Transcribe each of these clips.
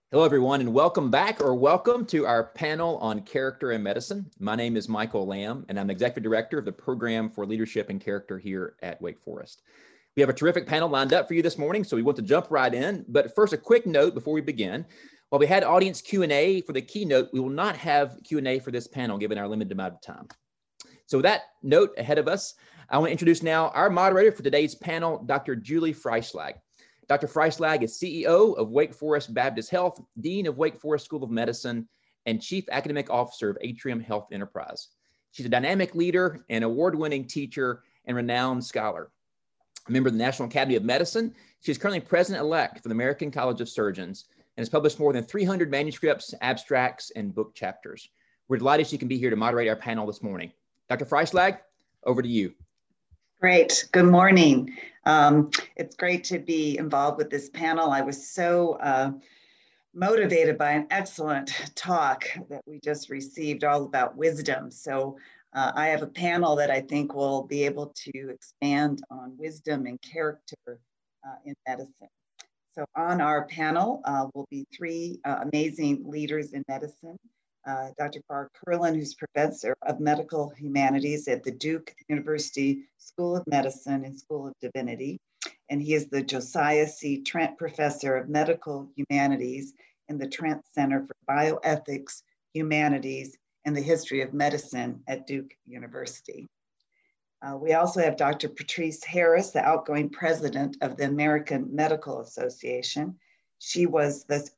Hello, everyone, and welcome back or welcome to our panel on character and medicine. My name is Michael Lamb, and I'm Executive Director of the Program for Leadership and Character here at Wake Forest. We have a terrific panel lined up for you this morning, so we want to jump right in. But first, a quick note before we begin. While we had audience Q&A for the keynote, we will not have Q&A for this panel given our limited amount of time. So with that note ahead of us, I want to introduce now our moderator for today's panel, Dr. Julie Freischlag. Dr. Freischlag is CEO of Wake Forest Baptist Health, Dean of Wake Forest School of Medicine, and Chief Academic Officer of Atrium Health Enterprise. She's a dynamic leader, an award-winning teacher, and renowned scholar. A member of the National Academy of Medicine, she is currently president-elect for the American College of Surgeons and has published more than 300 manuscripts, abstracts, and book chapters. We're delighted she can be here to moderate our panel this morning. Dr. Freischlag, over to you. Great. Good morning. It's great to be involved with this panel. I was so motivated by an excellent talk that we just received all about wisdom. So I have a panel that I think will be able to expand on wisdom and character in medicine. So on our panel will be three amazing leaders in medicine. Dr. Bar Kerlin, who's Professor of Medical Humanities at the Duke University School of Medicine and School of Divinity. And he is the Josiah C. Trent Professor of Medical Humanities in the Trent Center for Bioethics, Humanities, and the History of Medicine at Duke University. We also have Dr. Patrice Harris, the outgoing president of the American Medical Association. She was the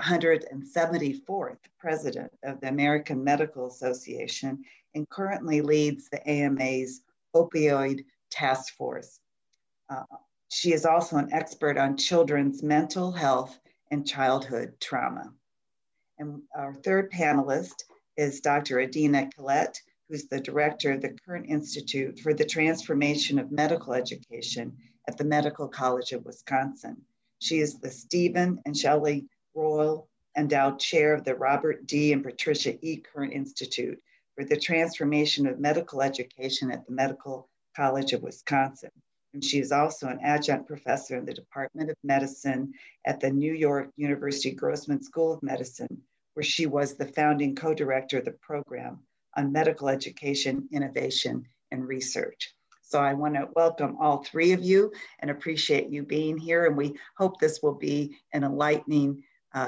174th president of the American Medical Association and currently leads the AMA's opioid task force. She is also an expert on children's mental health and childhood trauma. And our third panelist is Dr. Adina Collette, who's the director of the Kern Institute for the Transformation of Medical Education at the Medical College of Wisconsin. She is the Stephen and Shelley Royal Endowed Chair of the Robert D. and Patricia E. Kern Institute for the Transformation of Medical Education at the Medical College of Wisconsin. And she is also an adjunct professor in the Department of Medicine at the New York University Grossman School of Medicine, where she was the founding co-director of the program on medical education, innovation, and research. So I want to welcome all three of you and appreciate you being here. And we hope this will be an enlightening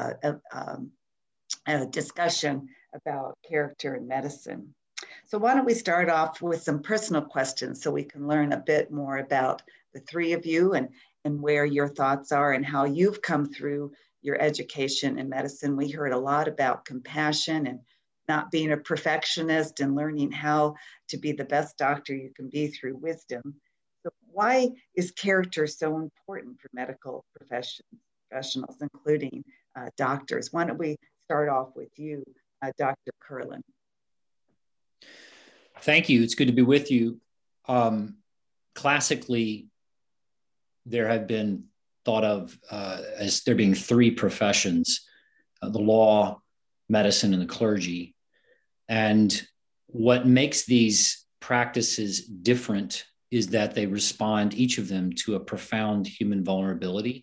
discussion about character and medicine. So why don't we start off with some personal questions so we can learn a bit more about the three of you and where your thoughts are and how you've come through your education in medicine. We heard a lot about compassion and not being a perfectionist and learning how to be the best doctor you can be through wisdom. So why is character so important for medical professionals, including doctors? Why don't we start off with you, Dr. Kerlin? Thank you. It's good to be with you. Classically, there have been thought of as there being three professions, the law, medicine, and the clergy. And what makes these practices different is that they respond, each of them, to a profound human vulnerability,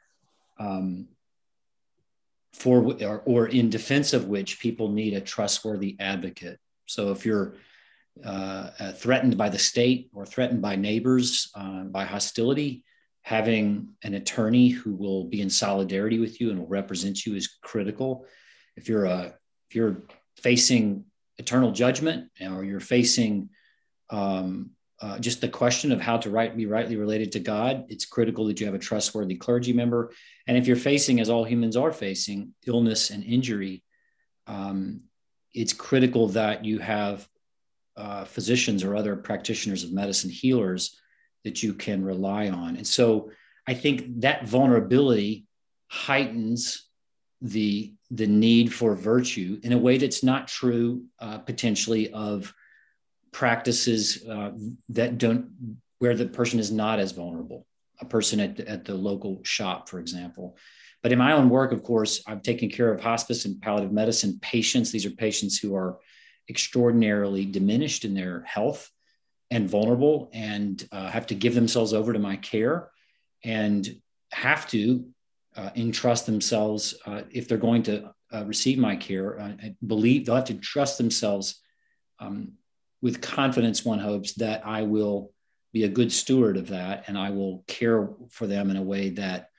or in defense of which people need a trustworthy advocate. So if you're threatened by the state or threatened by neighbors, by hostility, having an attorney who will be in solidarity with you and will represent you is critical. If you're facing eternal judgment, or you're facing just the question of how to be rightly related to God, it's critical that you have a trustworthy clergy member. And if you're facing, as all humans are facing, illness and injury, it's critical that you have physicians or other practitioners of medicine, healers, that you can rely on. And so I think that vulnerability heightens the need for virtue in a way that's not true potentially of practices where the person is not as vulnerable, a person at the local shop, for example. But in my own work, of course, I've taken care of hospice and palliative medicine patients. These are patients who are extraordinarily diminished in their health and vulnerable and have to give themselves over to my care and have to entrust themselves, if they're going to receive my care, they'll have to trust themselves with confidence, one hopes, that I will be a good steward of that, and I will care for them in a way that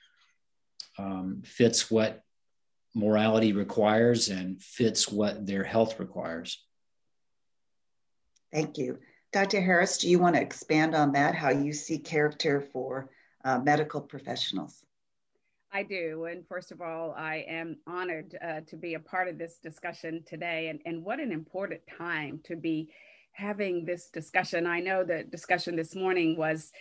fits what morality requires and fits what their health requires. Thank you. Dr. Harris, do you want to expand on that, how you see character for medical professionals? I do. And first of all, I am honored to be a part of this discussion today. And what an important time to be having this discussion. I know the discussion this morning was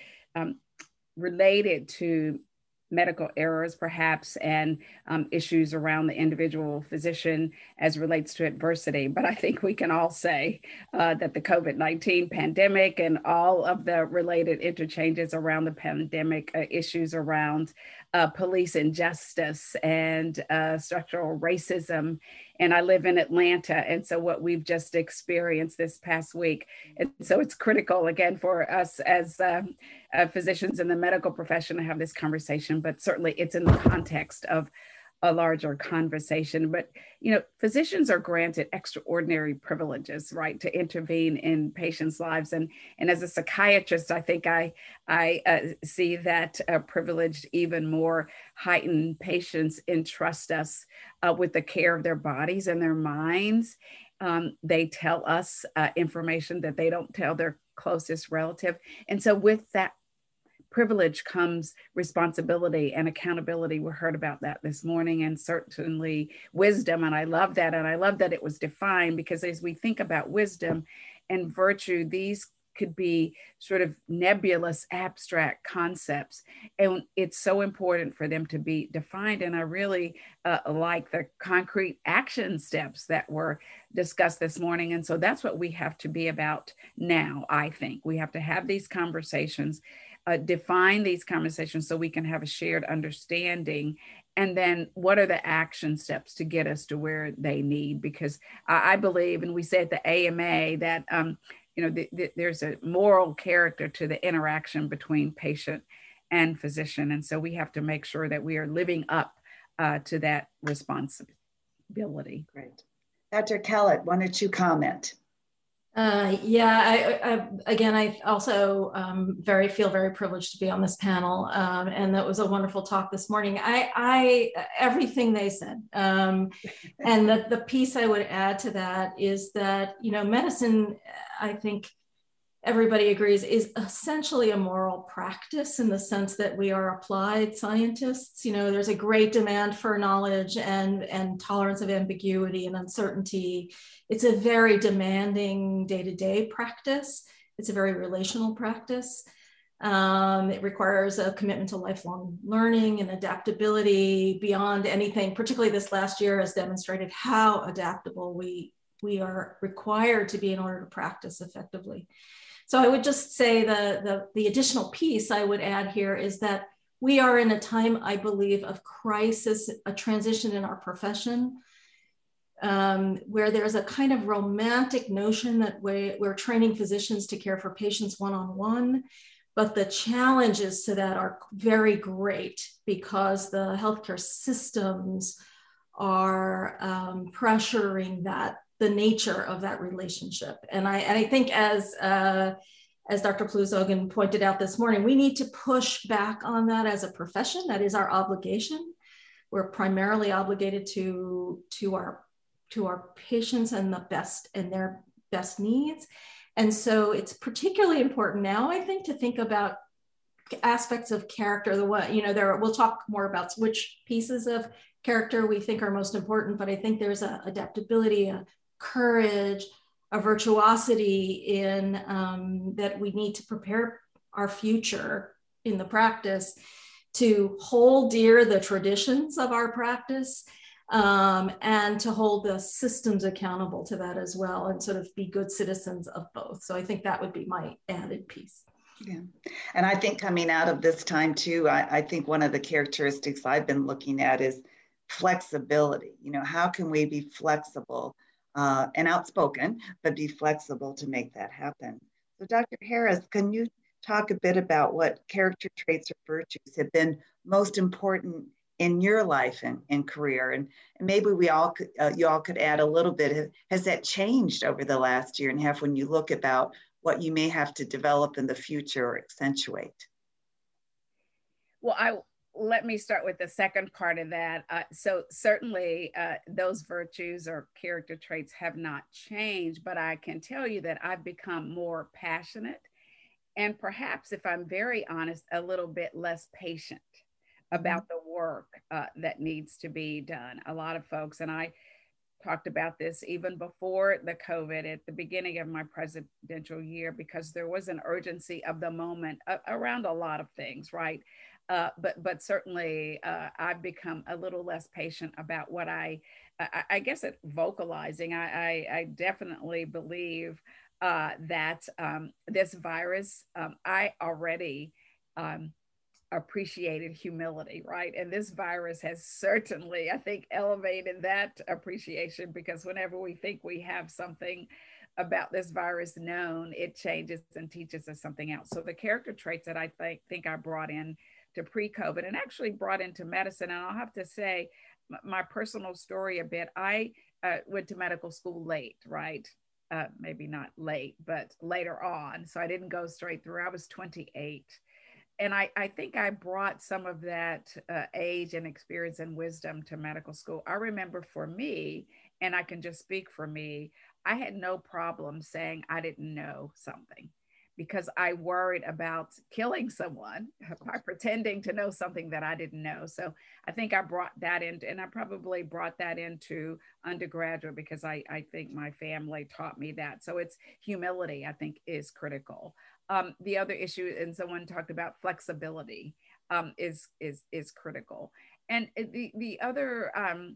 related to medical errors, perhaps, and issues around the individual physician as relates to adversity. But I think we can all say that the COVID-19 pandemic and all of the related interchanges around the pandemic, issues around police injustice and structural racism. And I live in Atlanta. And so what we've just experienced this past week. And so it's critical, again, for us as physicians in the medical profession to have this conversation, but certainly it's in the context of a larger conversation. But, you know, physicians are granted extraordinary privileges, right, to intervene in patients' lives. And as a psychiatrist, I think I see that privileged even more. Heightened patients entrust us with the care of their bodies and their minds. They tell us information that they don't tell their closest relative. And so with that privilege comes responsibility and accountability. We heard about that this morning, and certainly wisdom. And I love that. And I love that it was defined, because as we think about wisdom and virtue, these could be sort of nebulous, abstract concepts. And it's so important for them to be defined. And I really like the concrete action steps that were discussed this morning. And so that's what we have to be about now, I think. We have to have these conversations, define these conversations so we can have a shared understanding. And then what are the action steps to get us to where they need? Because I believe, and we say at the AMA, that there's a moral character to the interaction between patient and physician. And so we have to make sure that we are living up to that responsibility. Great. Dr. Kellett, why don't you comment? I also feel very privileged to be on this panel, and that was a wonderful talk this morning. I everything they said, and the piece I would add to that is that, you know, medicine, I think everybody agrees, is essentially a moral practice in the sense that we are applied scientists. You know, there's a great demand for knowledge and tolerance of ambiguity and uncertainty. It's a very demanding day-to-day practice. It's a very relational practice. It requires a commitment to lifelong learning and adaptability beyond anything. Particularly this last year has demonstrated how adaptable we are required to be in order to practice effectively. So I would just say the additional piece I would add here is that we are in a time, I believe, of crisis, a transition in our profession, where there's a kind of romantic notion that we're training physicians to care for patients one-on-one, but the challenges to that are very great because the healthcare systems are pressuring the nature of that relationship. And I think as Dr. Plouzogin pointed out this morning, we need to push back on that as a profession. That is our obligation. We're primarily obligated to our patients and their best needs. And so it's particularly important now, I think, to think about aspects of character. We'll talk more about which pieces of character we think are most important, but I think there's a adaptability, a courage, a virtuosity in that we need to prepare our future in the practice to hold dear the traditions of our practice, and to hold the systems accountable to that as well, and sort of be good citizens of both. So I think that would be my added piece. Yeah. And I think coming out of this time too, I think one of the characteristics I've been looking at is flexibility. You know, how can we be flexible and outspoken, but be flexible to make that happen? So Dr. Harris, can you talk a bit about what character traits or virtues have been most important in your life and career? And maybe we all could, you all could add a little bit. Has that changed over the last year and a half when you look about what you may have to develop in the future or accentuate? Well, let me start with the second part of that. So certainly those virtues or character traits have not changed, but I can tell you that I've become more passionate and perhaps, if I'm very honest, a little bit less patient about the work that needs to be done. A lot of folks, and I talked about this even before the COVID at the beginning of my presidential year, because there was an urgency of the moment around a lot of things, right? But certainly I've become a little less patient about what I guess at vocalizing. I definitely believe that this virus, I already appreciated humility, right? And this virus has certainly, I think, elevated that appreciation, because whenever we think we have something about this virus known, it changes and teaches us something else. So the character traits that I think I brought in to pre-COVID and actually brought into medicine, and I'll have to say my personal story a bit, I went to medical school late, right? Maybe not late, but later on. So I didn't go straight through. I was 28. And I think I brought some of that age and experience and wisdom to medical school. I remember for me, and I can just speak for me, I had no problem saying I didn't know something, because I worried about killing someone by pretending to know something that I didn't know. So I think I brought that in, and I probably brought that into undergraduate because I think my family taught me that. So it's humility, I think, is critical. The other issue, and someone talked about flexibility, is critical. And the other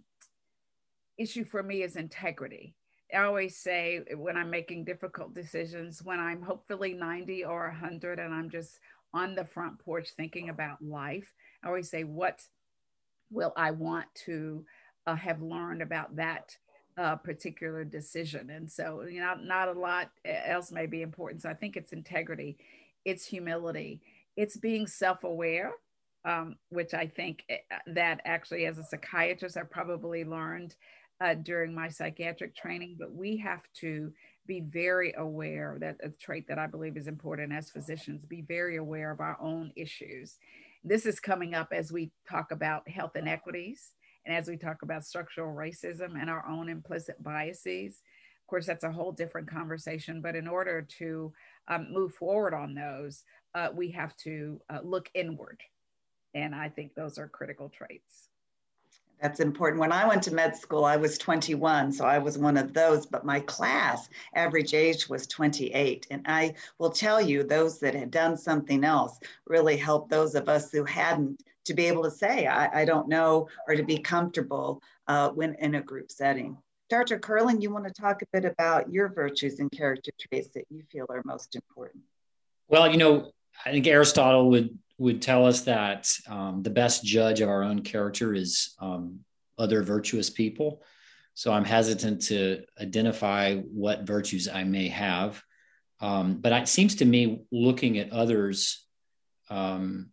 issue for me is integrity. I always say when I'm making difficult decisions, when I'm hopefully 90 or 100 and I'm just on the front porch thinking about life, I always say, what will I want to have learned about that particular decision? And so, you know, not a lot else may be important. So I think it's integrity, it's humility, it's being self-aware, which I think that actually as a psychiatrist, I probably learned during my psychiatric training, but we have to be very aware, that a trait that I believe is important as physicians, be very aware of our own issues. This is coming up as we talk about health inequities and as we talk about structural racism and our own implicit biases. Of course, that's a whole different conversation, but in order to move forward on those, we have to look inward. And I think those are critical traits. That's important. When I went to med school, I was 21, so I was one of those, but my class average age was 28. And I will tell you, those that had done something else really helped those of us who hadn't to be able to say, I don't know, or to be comfortable when in a group setting. Dr. Curling, you want to talk a bit about your virtues and character traits that you feel are most important? Well, you know, I think Aristotle would tell us that the best judge of our own character is other virtuous people. So I'm hesitant to identify what virtues I may have. But it seems to me, looking at others, the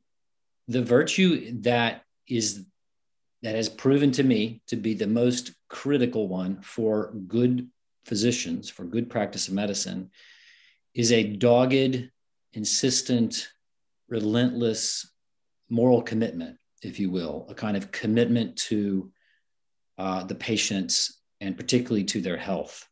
virtue that has proven to me to be the most critical one for good physicians, for good practice of medicine, is a dogged, insistent, relentless moral commitment, if you will, a kind of commitment to the patients and particularly to their health.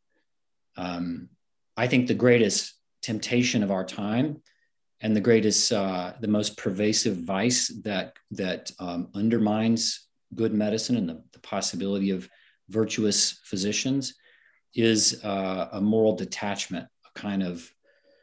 I think the greatest temptation of our time and the greatest, the most pervasive vice that undermines good medicine and the possibility of virtuous physicians is a moral detachment, a kind of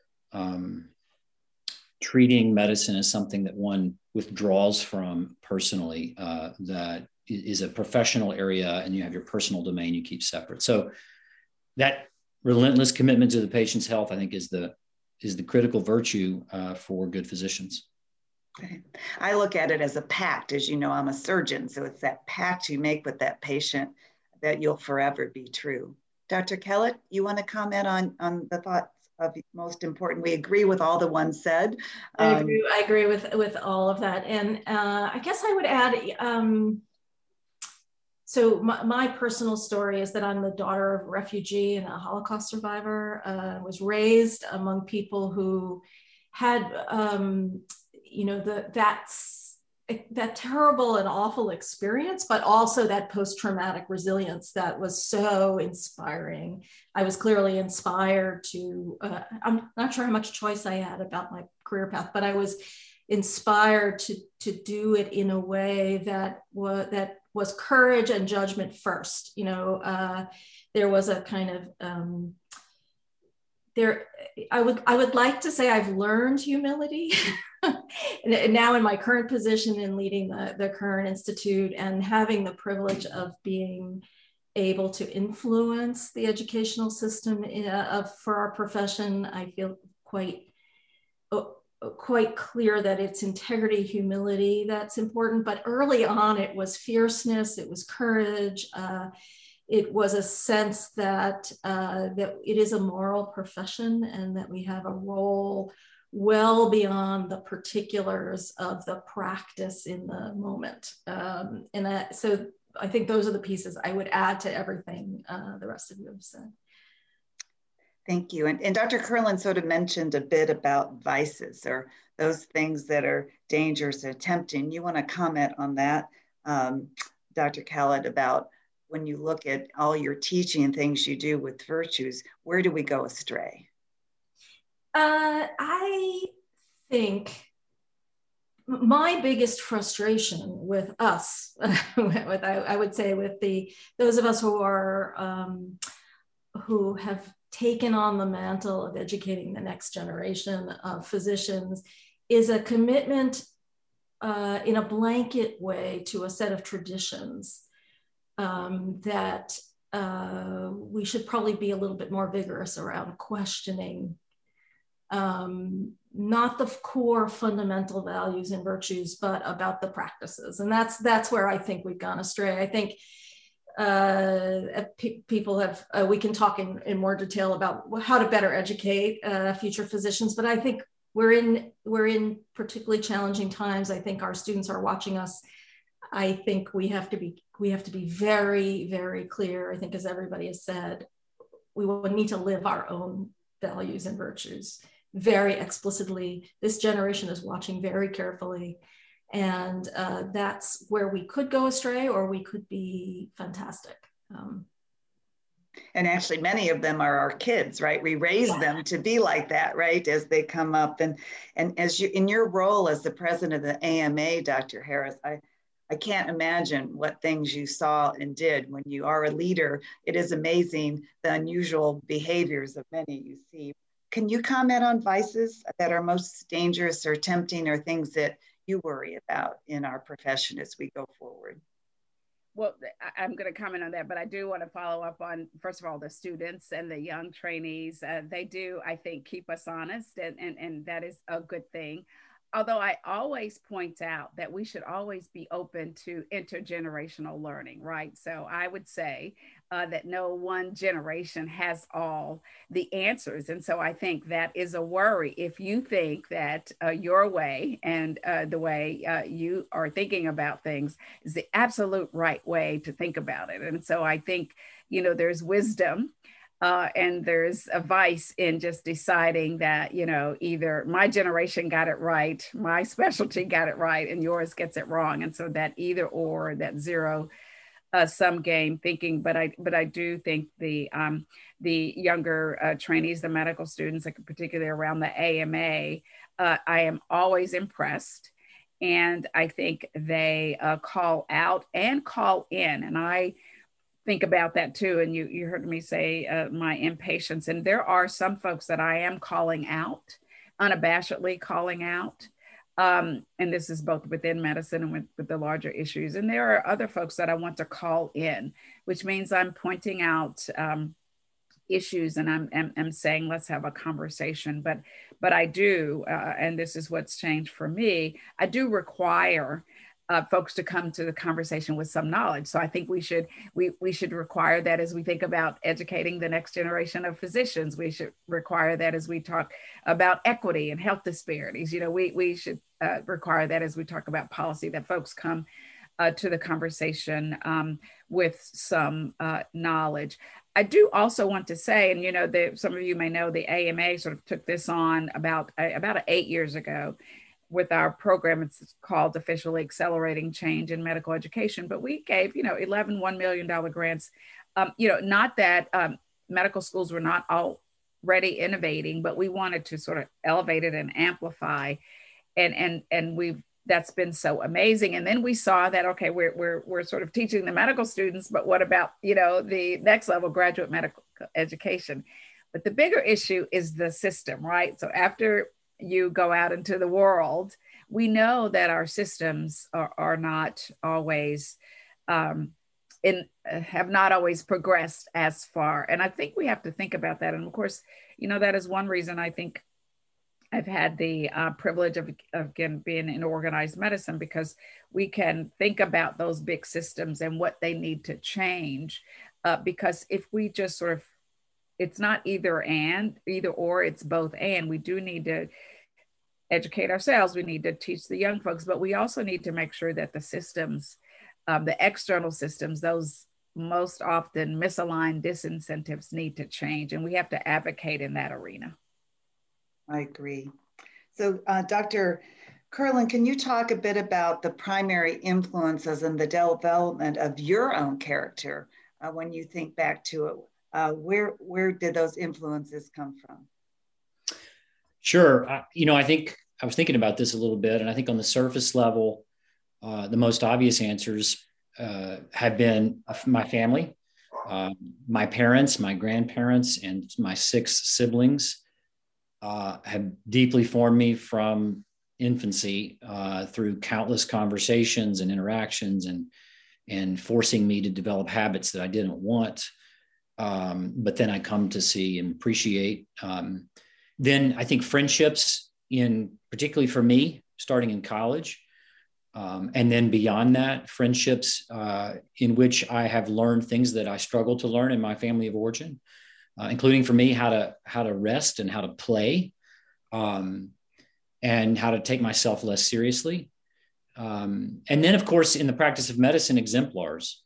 treating medicine as something that one withdraws from personally, that is a professional area, and you have your personal domain you keep separate. So that relentless commitment to the patient's health, I think, is the critical virtue for good physicians. Okay. I look at it as a pact. As you know, I'm a surgeon, so it's that pact you make with that patient that you'll forever be true. Dr. Kellett, you want to comment on the thoughts? most important. We agree with all the ones said. I agree with all of that. And I guess I would add, so my personal story is that I'm the daughter of a refugee and a Holocaust survivor. Was raised among people who had, that terrible and awful experience, but also that post-traumatic resilience that was so inspiring. I was clearly inspired to, I'm not sure how much choice I had about my career path, but I was inspired to do it in a way that was courage and judgment first. There was a kind of, I would like to say I've learned humility. And now in my current position in leading the current institute and having the privilege of being able to influence the educational system for our profession, I feel quite clear that it's integrity, humility that's important. But early on, it was fierceness, it was courage. It was a sense that it is a moral profession and that we have a role well beyond the particulars of the practice in the moment. So I think those are the pieces I would add to everything the rest of you have said. Thank you. And Dr. Kurland sort of mentioned a bit about vices or those things that are dangerous or tempting. You want to comment on that, Dr. Khaled, about when you look at all your teaching and things you do with virtues, where do we go astray? I think my biggest frustration with us, I would say with those of us who have taken on the mantle of educating the next generation of physicians, is a commitment in a blanket way to a set of traditions that we should probably be a little bit more vigorous around questioning. Not the core fundamental values and virtues, but about the practices. And that's where I think we've gone astray. I think people have, we can talk in more detail about how to better educate future physicians, but I think we're in particularly challenging times. I think our students are watching us. I think we have to be very, very clear. I think, as everybody has said, we will need to live our own values and virtues very explicitly. This generation is watching very carefully, and that's where we could go astray, or we could be fantastic. And actually, many of them are our kids, right? We raise them to be like that, right? As they come up, and as you, in your role as the president of the AMA, Dr. Harris, I can't imagine what things you saw and did when you are a leader. It is amazing the unusual behaviors of many you see. Can you comment on vices that are most dangerous or tempting, or things that you worry about in our profession as we go forward? Well, I'm going to comment on that, but I do want to follow up on, first of all, the students and the young trainees. They do, I think, keep us honest, and that is a good thing. Although I always point out that we should always be open to intergenerational learning, right? So I would say that no one generation has all the answers. And so I think that is a worry. If you think that your way and the way you are thinking about things is the absolute right way to think about it. And so I think, there's wisdom and there's a vice in just deciding that, either my generation got it right, my specialty got it right, and yours gets it wrong. And so that either or, that zero sum game thinking. But I do think the younger trainees, the medical students, particularly around the AMA, I am always impressed. And I think they call out and call in. And I think about that too. And you heard me say my impatience. And there are some folks that I am calling out, unabashedly calling out. And this is both within medicine and with the larger issues. And there are other folks that I want to call in, which means I'm pointing out issues and I'm saying, let's have a conversation. But I do, and this is what's changed for me, I do require folks to come to the conversation with some knowledge. So I think we should require that as we think about educating the next generation of physicians. We should require that as we talk about equity and health disparities. We should require that as we talk about policy, that folks come to the conversation with some knowledge. I do also want to say, and some of you may know, the AMA sort of took this on about 8 years ago with our program. It's called Officially Accelerating Change in Medical Education, but we gave, $11 $1 million grants. Not that medical schools were not already innovating, but we wanted to sort of elevate it and amplify. And that's been so amazing. And then we saw that, okay, we're sort of teaching the medical students, but what about, the next level, graduate medical education? But the bigger issue is the system, right? So after you go out into the world, we know that our systems are not always have not always progressed as far. And I think we have to think about that. And of course, that is one reason I think I've had the privilege of again, being in organized medicine, because we can think about those big systems and what they need to change. Because if we just sort of, it's not either or, it's both and. We do need to educate ourselves. We need to teach the young folks, but we also need to make sure that the systems, the external systems, those most often misaligned disincentives need to change. And we have to advocate in that arena. I agree. So Dr. Kerlin, can you talk a bit about the primary influences in the development of your own character when you think back to it? Where did those influences come from? Sure. I think I was thinking about this a little bit, and I think on the surface level, the most obvious answers have been my family, my parents, my grandparents, and my 6 siblings have deeply formed me from infancy through countless conversations and interactions and forcing me to develop habits that I didn't want. But then I come to see and appreciate. Then I think friendships, particularly for me, starting in college, and then beyond that, friendships in which I have learned things that I struggled to learn in my family of origin, including for me how to rest and how to play, and how to take myself less seriously. And then, of course, in the practice of medicine, exemplars.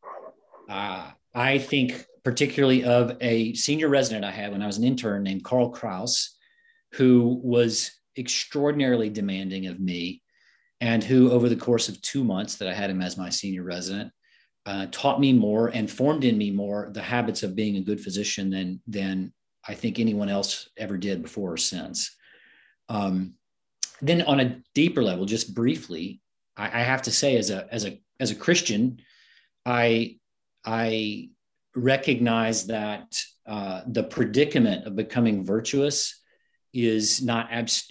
I think particularly of a senior resident I had when I was an intern named Carl Kraus, who was extraordinarily demanding of me, and who over the course of 2 months that I had him as my senior resident, taught me more and formed in me more the habits of being a good physician than I think anyone else ever did before or since. Then on a deeper level, just briefly, I have to say, as a Christian, I recognize that the predicament of becoming virtuous is not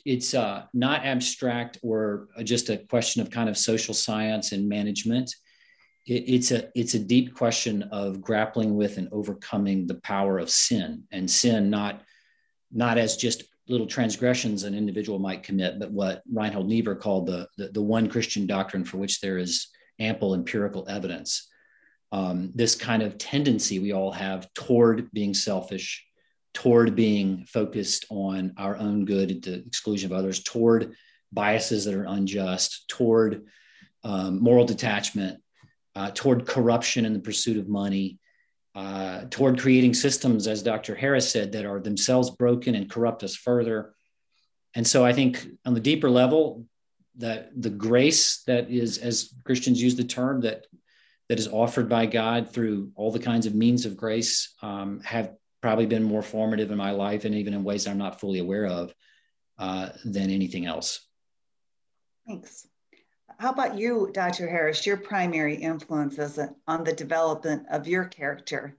abstract or just a question of kind of social science and management. It's a deep question of grappling with and overcoming the power of sin, and sin not as just little transgressions an individual might commit, but what Reinhold Niebuhr called the one Christian doctrine for which there is ample empirical evidence. This kind of tendency we all have toward being selfish, toward being focused on our own good at the exclusion of others, toward biases that are unjust, toward moral detachment, toward corruption in the pursuit of money, toward creating systems, as Dr. Harris said, that are themselves broken and corrupt us further. And so I think on the deeper level, that the grace that is, as Christians use the term, that is offered by God through all the kinds of means of grace have probably been more formative in my life, and even in ways I'm not fully aware of, than anything else. Thanks. How about you, Dr. Harris, your primary influences on the development of your character?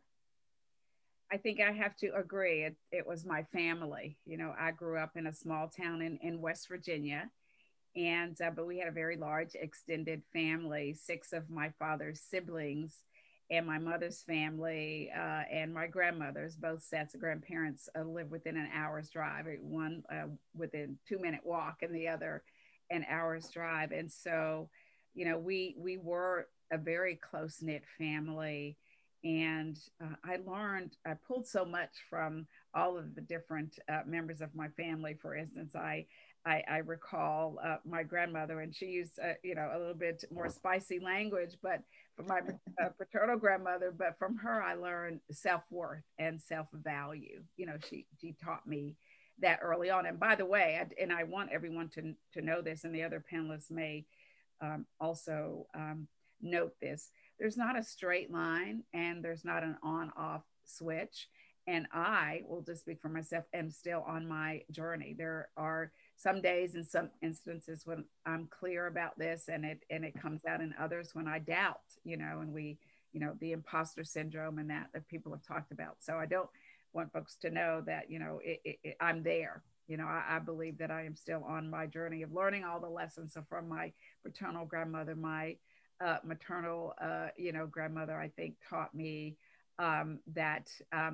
I think I have to agree. It was my family. I grew up in a small town in West Virginia, and but we had a very large extended family, 6 of my father's siblings and my mother's family and my grandmother's, both sets of grandparents live within an hour's drive, one within 2-minute walk and the other an hour's drive. And so, we were a very close-knit family. And I pulled so much from all of the different members of my family. For instance, I recall my grandmother, and she used, a little bit more spicy language, but from my paternal grandmother, but from her, I learned self-worth and self-value. She taught me that early on. And by the way, I want everyone to know this, and the other panelists may also note this. There's not a straight line, and there's not an on-off switch. And I will just speak for myself, am still on my journey. There are some days and some instances when I'm clear about this, and it comes out in others when I doubt, and the imposter syndrome and that people have talked about. So I don't want folks to know that, I'm there. I believe that I am still on my journey of learning all the lessons. So from my paternal grandmother, my maternal, grandmother, I think taught me that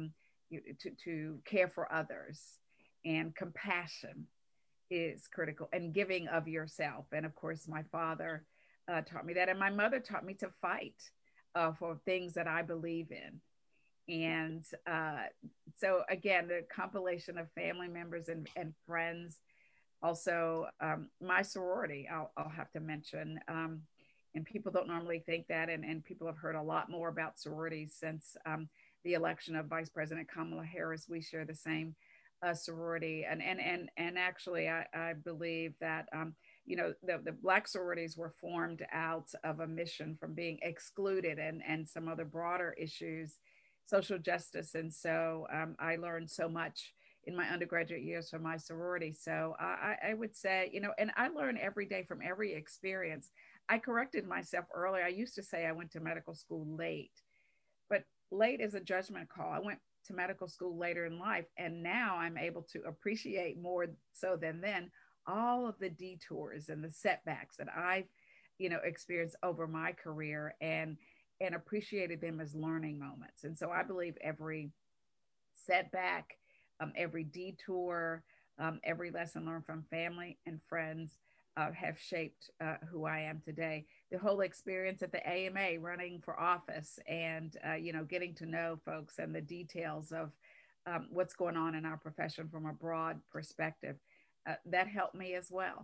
to care for others, and compassion is critical, and giving of yourself. And of course, my father taught me that, and my mother taught me to fight for things that I believe in. And so again, the compilation of family members and friends. Also, my sorority, I'll have to mention. And people don't normally think that, and people have heard a lot more about sororities since the election of Vice President Kamala Harris. We share the same sorority, and actually, I believe that the Black sororities were formed out of a mission from being excluded and some other broader issues, social justice, and so I learned so much in my undergraduate years from my sorority. So I would say, and I learn every day from every experience. I corrected myself earlier. I used to say I went to medical school late, but late is a judgment call. I went to medical school later in life, and now I'm able to appreciate more so than then all of the detours and the setbacks that I've, experienced over my career, and appreciated them as learning moments. And so I believe every setback, every detour, every lesson learned from family and friends have shaped who I am today. The whole experience at the AMA, running for office, and getting to know folks and the details of what's going on in our profession from a broad perspective, that helped me as well.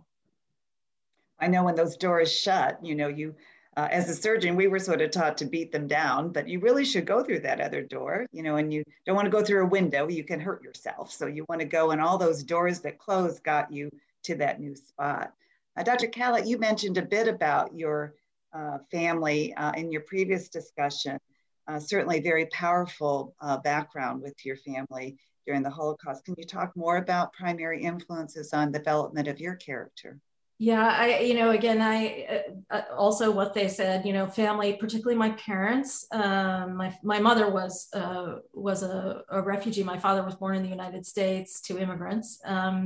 I know when those doors shut, you as a surgeon, we were sort of taught to beat them down, but you really should go through that other door, and you don't want to go through a window, you can hurt yourself. So you want to go, and all those doors that closed got you to that new spot. Dr. Catlett, you mentioned a bit about your family in your previous discussion. Certainly very powerful background with your family during the Holocaust. Can you talk more about primary influences on development of your character? Yeah, I also what they said, family, particularly my parents. My mother was a refugee. My father was born in the United States to immigrants.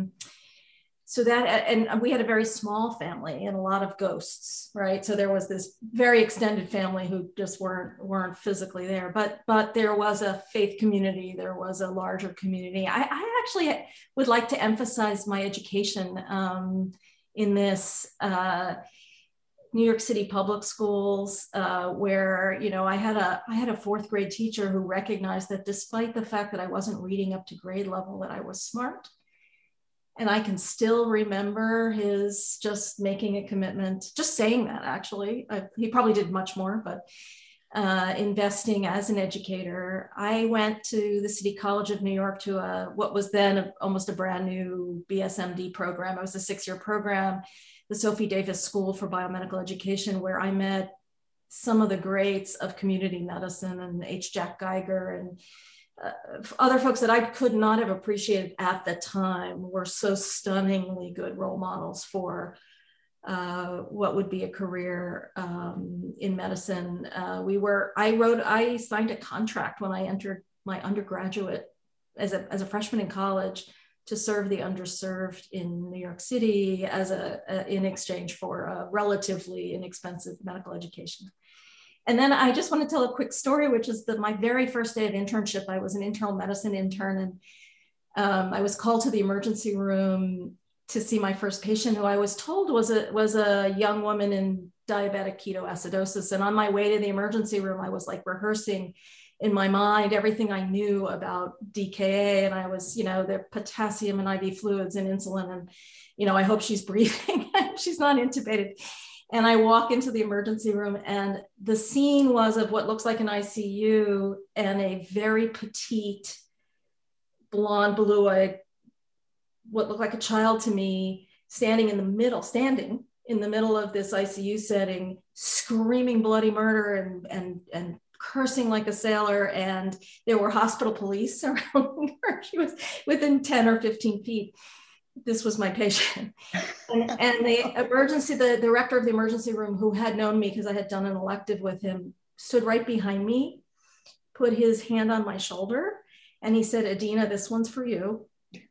So that, and we had a very small family and a lot of ghosts, right? So there was this very extended family who just weren't physically there, but there was a faith community, there was a larger community. I actually would like to emphasize my education in this New York City public schools, where I had a fourth grade teacher who recognized that despite the fact that I wasn't reading up to grade level, that I was smart. And I can still remember his just making a commitment, just saying that actually. He probably did much more, but investing as an educator. I went to the City College of New York to what was then almost a brand new BSMD program. It was a 6-year program, the Sophie Davis School for Biomedical Education, where I met some of the greats of community medicine, and H. Jack Geiger and other folks that I could not have appreciated at the time were so stunningly good role models for what would be a career in medicine. I signed a contract when I entered my undergraduate as a freshman in college to serve the underserved in New York City in exchange for a relatively inexpensive medical education. And then I just want to tell a quick story, which is that my very first day of internship, I was an internal medicine intern, and I was called to the emergency room to see my first patient, who I was told was a young woman in diabetic ketoacidosis. And on my way to the emergency room, I was like rehearsing in my mind everything I knew about DKA. And I was, the potassium and IV fluids and insulin. And, I hope she's breathing. She's not intubated. And I walk into the emergency room, and the scene was of what looks like an ICU and a very petite, blonde, blue-eyed, what looked like a child to me, standing in the middle of this ICU setting, screaming bloody murder and cursing like a sailor. And there were hospital police around her. She was within 10 or 15 feet. This was my patient. And the director of the emergency room, who had known me because I had done an elective with him, stood right behind me, put his hand on my shoulder, and he said, "Adina, this one's for you.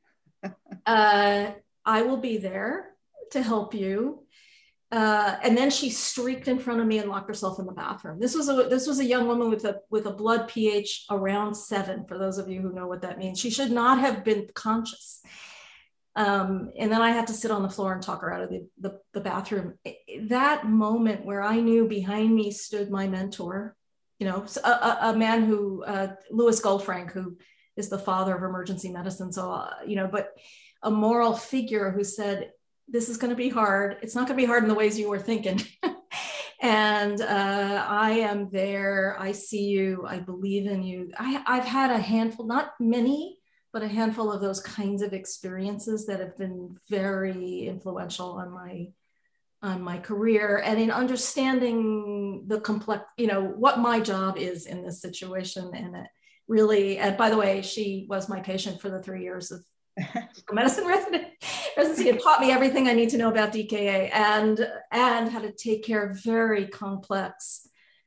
I will be there to help you." And then she streaked in front of me and locked herself in the bathroom. This was a young woman with a blood pH around 7, for those of you who know what that means. She should not have been conscious. And then I had to sit on the floor and talk her out of the bathroom. That moment where I knew behind me stood my mentor, a man who, Louis Goldfrank, who is the father of emergency medicine. So, but a moral figure who said, "This is going to be hard. It's not going to be hard in the ways you were thinking." And I am there. I see you. I believe in you. I've had a handful, not many, but a handful of those kinds of experiences that have been very influential on my career and in understanding the complex, what my job is in this situation. And it really, and by the way, she was my patient for the 3 years of medicine residency. It taught me everything I need to know about DKA and how to take care of very complex.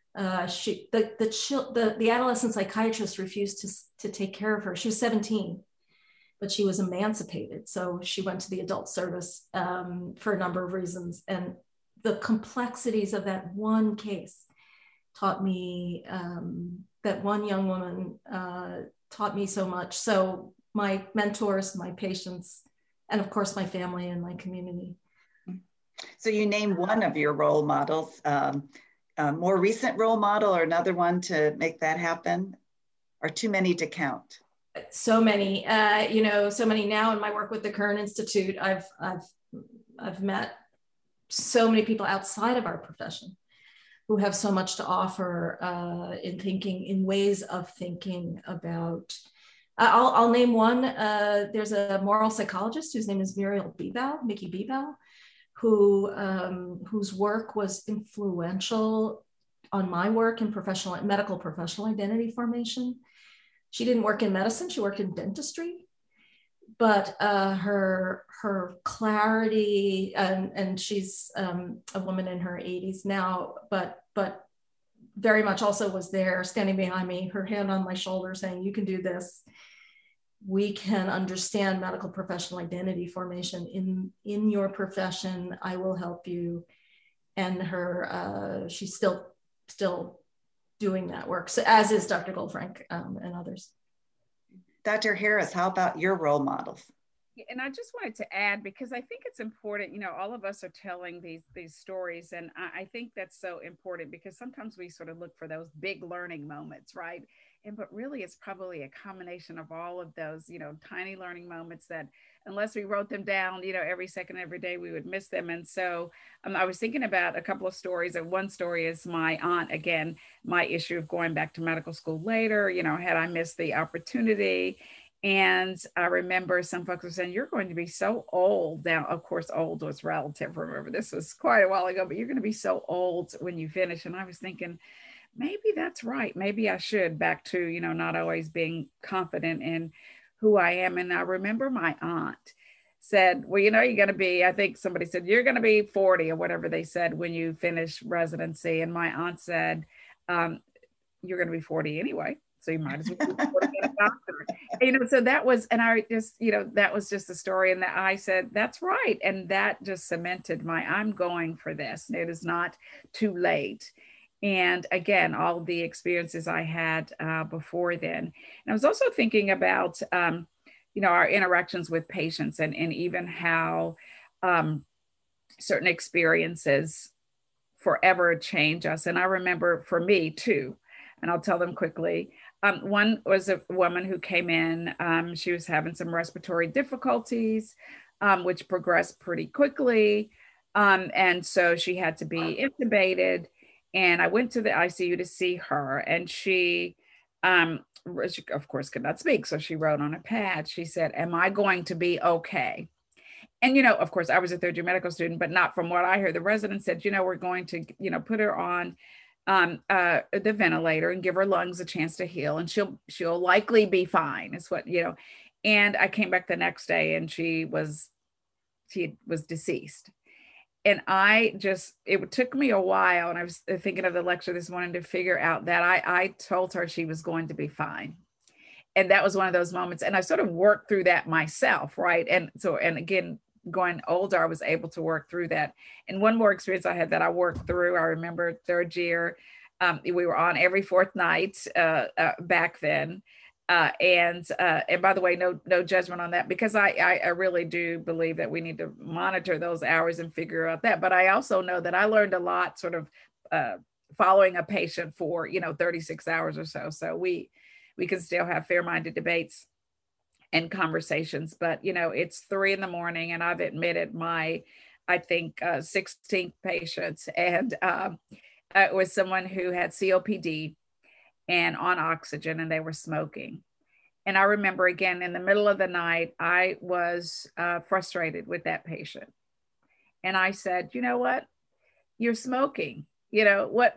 The adolescent psychiatrist refused to take care of her. She was 17, but she was emancipated. So she went to the adult service for a number of reasons. And the complexities of that one case taught me, that one young woman taught me so much. So my mentors, my patients, and of course my family and my community. So you name one of your role models. A more recent role model or another one to make that happen, or too many to count? So many, so many now in my work with the Kern Institute. I've met so many people outside of our profession who have so much to offer in ways of thinking about. I'll name one. There's a moral psychologist whose name is Mickey Bebow, whose work was influential on my work in medical professional identity formation. She didn't work in medicine, she worked in dentistry, but her clarity, and she's a woman in her 80s now, but very much also was there standing behind me, her hand on my shoulder saying, "You can do this. We can understand medical professional identity formation in your profession. I will help you." And she's still doing that work. So as is Dr. Goldfrank and others. Dr. Harris, how about your role models? And I just wanted to add, because I think it's important, all of us are telling these stories. And I think that's so important because sometimes we sort of look for those big learning moments, right? But really it's probably a combination of all of those, tiny learning moments that unless we wrote them down, every second, every day, we would miss them. And so I was thinking about a couple of stories. And one story is my aunt, again, my issue of going back to medical school later, had I missed the opportunity. And I remember some folks were saying, "You're going to be so old." Now, of course, old was relative. Remember, this was quite a while ago, but you're going to be so old when you finish. And I was thinking, maybe that's right. Maybe I should back to, not always being confident in who I am. And I remember my aunt said, "Well, you're going to be," I think somebody said, "You're going to be 40 or whatever they said when you finish residency." And my aunt said, "You're going to be 40 anyway. So you might as well get a doctorate." So that was, and I just, that was just a story. And that I said, that's right. And that just cemented I'm going for this. It is not too late. And again, all the experiences I had before then. And I was also thinking about, our interactions with patients and even how certain experiences forever change us. And I remember for me too, and I'll tell them quickly. One was a woman who came in. She was having some respiratory difficulties, which progressed pretty quickly. And so she had to be intubated. And I went to the ICU to see her. And she, of course, could not speak. So she wrote on a pad, she said, "Am I going to be okay?" And, of course, I was a third year medical student, but not from what I heard. The resident said, we're going to, put her on the ventilator and give her lungs a chance to heal, and she'll likely be fine, is what, And I came back the next day, and she was deceased. And it took me a while, and I was thinking of the lecture this morning, to figure out that I told her she was going to be fine. And that was one of those moments. And I sort of worked through that myself, right? And again, going older, I was able to work through that. And one more experience I had that I worked through, I remember third year, we were on every fourth night back then. And by the way, no judgment on that, because I really do believe that we need to monitor those hours and figure out that. But I also know that I learned a lot sort of following a patient for, 36 hours or so. So we can still have fair-minded debates and conversations, but it's 3 a.m, and I've admitted my, I think, 16th patient, and it was someone who had COPD and on oxygen, and they were smoking. And I remember, again, in the middle of the night, I was frustrated with that patient, and I said, "You know what? You're smoking. And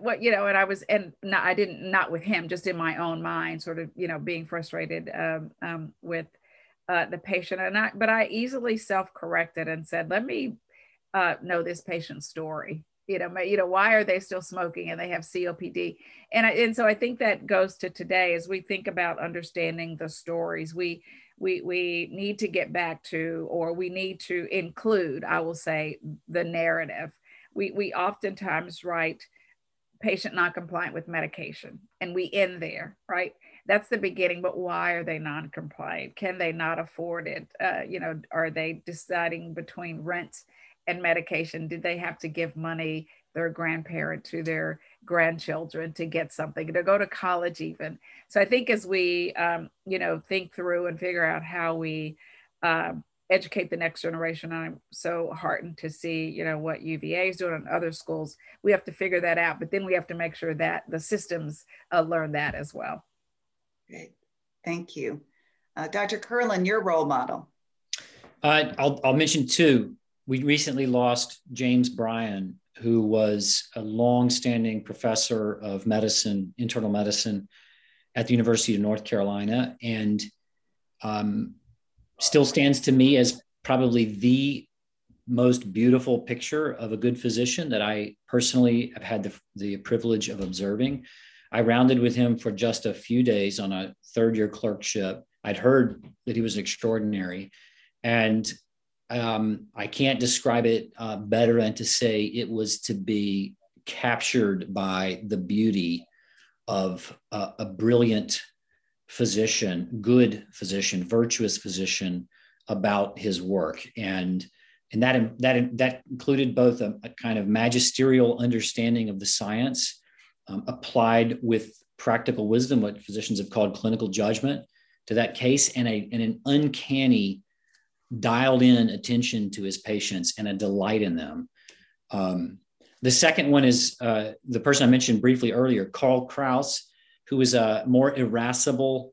I was, and I didn't, not with him, just in my own mind, sort of, being frustrated with the patient. But I easily self-corrected and said, let me know this patient's story. Why are they still smoking and they have COPD? And so I think that goes to today, as we think about understanding the stories, we need to get back to, or we need to include, I will say, the narrative. We oftentimes write patient non-compliant with medication, and we end there, right? That's the beginning, but why are they non-compliant? Can they not afford it? Are they deciding between rent and medication? Did they have to give money, their grandparent, to their grandchildren to get something, to go to college even? So I think as we, think through and figure out how we educate the next generation, I'm so heartened to see, what UVA is doing in other schools. We have to figure that out, but then we have to make sure that the systems learn that as well. Great, thank you. Dr. Kerlin, your role model. I'll mention two. We recently lost James Bryan, who was a longstanding professor of medicine, internal medicine at the University of North Carolina, and still stands to me as probably the most beautiful picture of a good physician that I personally have had the privilege of observing. I rounded with him for just a few days on a third-year clerkship. I'd heard that he was extraordinary, and I can't describe it better than to say it was to be captured by the beauty of a brilliant physician, good physician, virtuous physician about his work. And that included both a kind of magisterial understanding of the science applied with practical wisdom, what physicians have called clinical judgment, to that case, and an uncanny dialed in attention to his patients and a delight in them. The second one is the person I mentioned briefly earlier, Karl Kraus, who is a more irascible,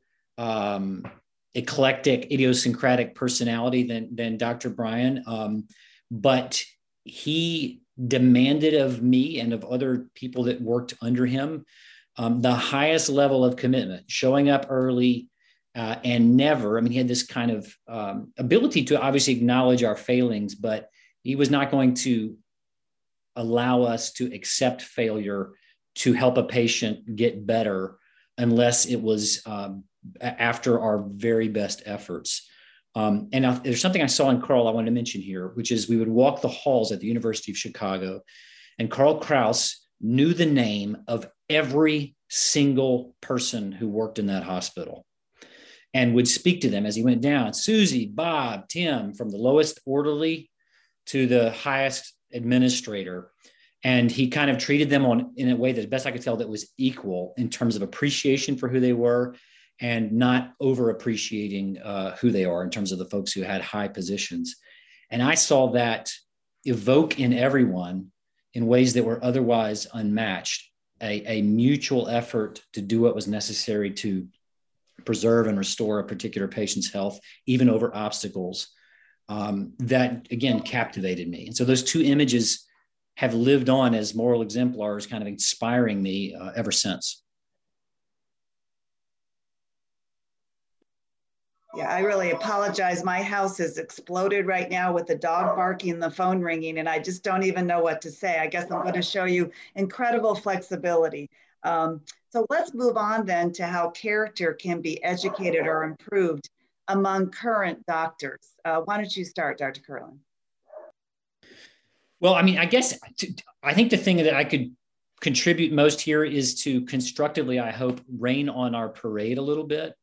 eclectic, idiosyncratic personality than Dr. Bryan. But he demanded of me and of other people that worked under him the highest level of commitment, showing up early and never, he had this kind of ability to obviously acknowledge our failings, but he was not going to allow us to accept failure to help a patient get better unless it was after our very best efforts. And now, there's something I saw in Karl I wanted to mention here, which is we would walk the halls at the University of Chicago, and Karl Kraus knew the name of every single person who worked in that hospital and would speak to them as he went down. Susie, Bob, Tim, from the lowest orderly to the highest administrator. And he kind of treated them in a way that, best I could tell, that was equal in terms of appreciation for who they were and not over appreciating who they are in terms of the folks who had high positions. And I saw that evoke in everyone, in ways that were otherwise unmatched, a mutual effort to do what was necessary to preserve and restore a particular patient's health, even over obstacles, that, again, captivated me. And so those two images have lived on as moral exemplars, kind of inspiring me ever since. Yeah, I really apologize. My house has exploded right now with the dog barking and the phone ringing, and I just don't even know what to say. I guess I'm going to show you incredible flexibility. So let's move on then to how character can be educated or improved among current doctors. Why don't you start, Dr. Kerlin? Well, I mean, I guess I think the thing that I could contribute most here is to constructively, I hope, rain on our parade a little bit.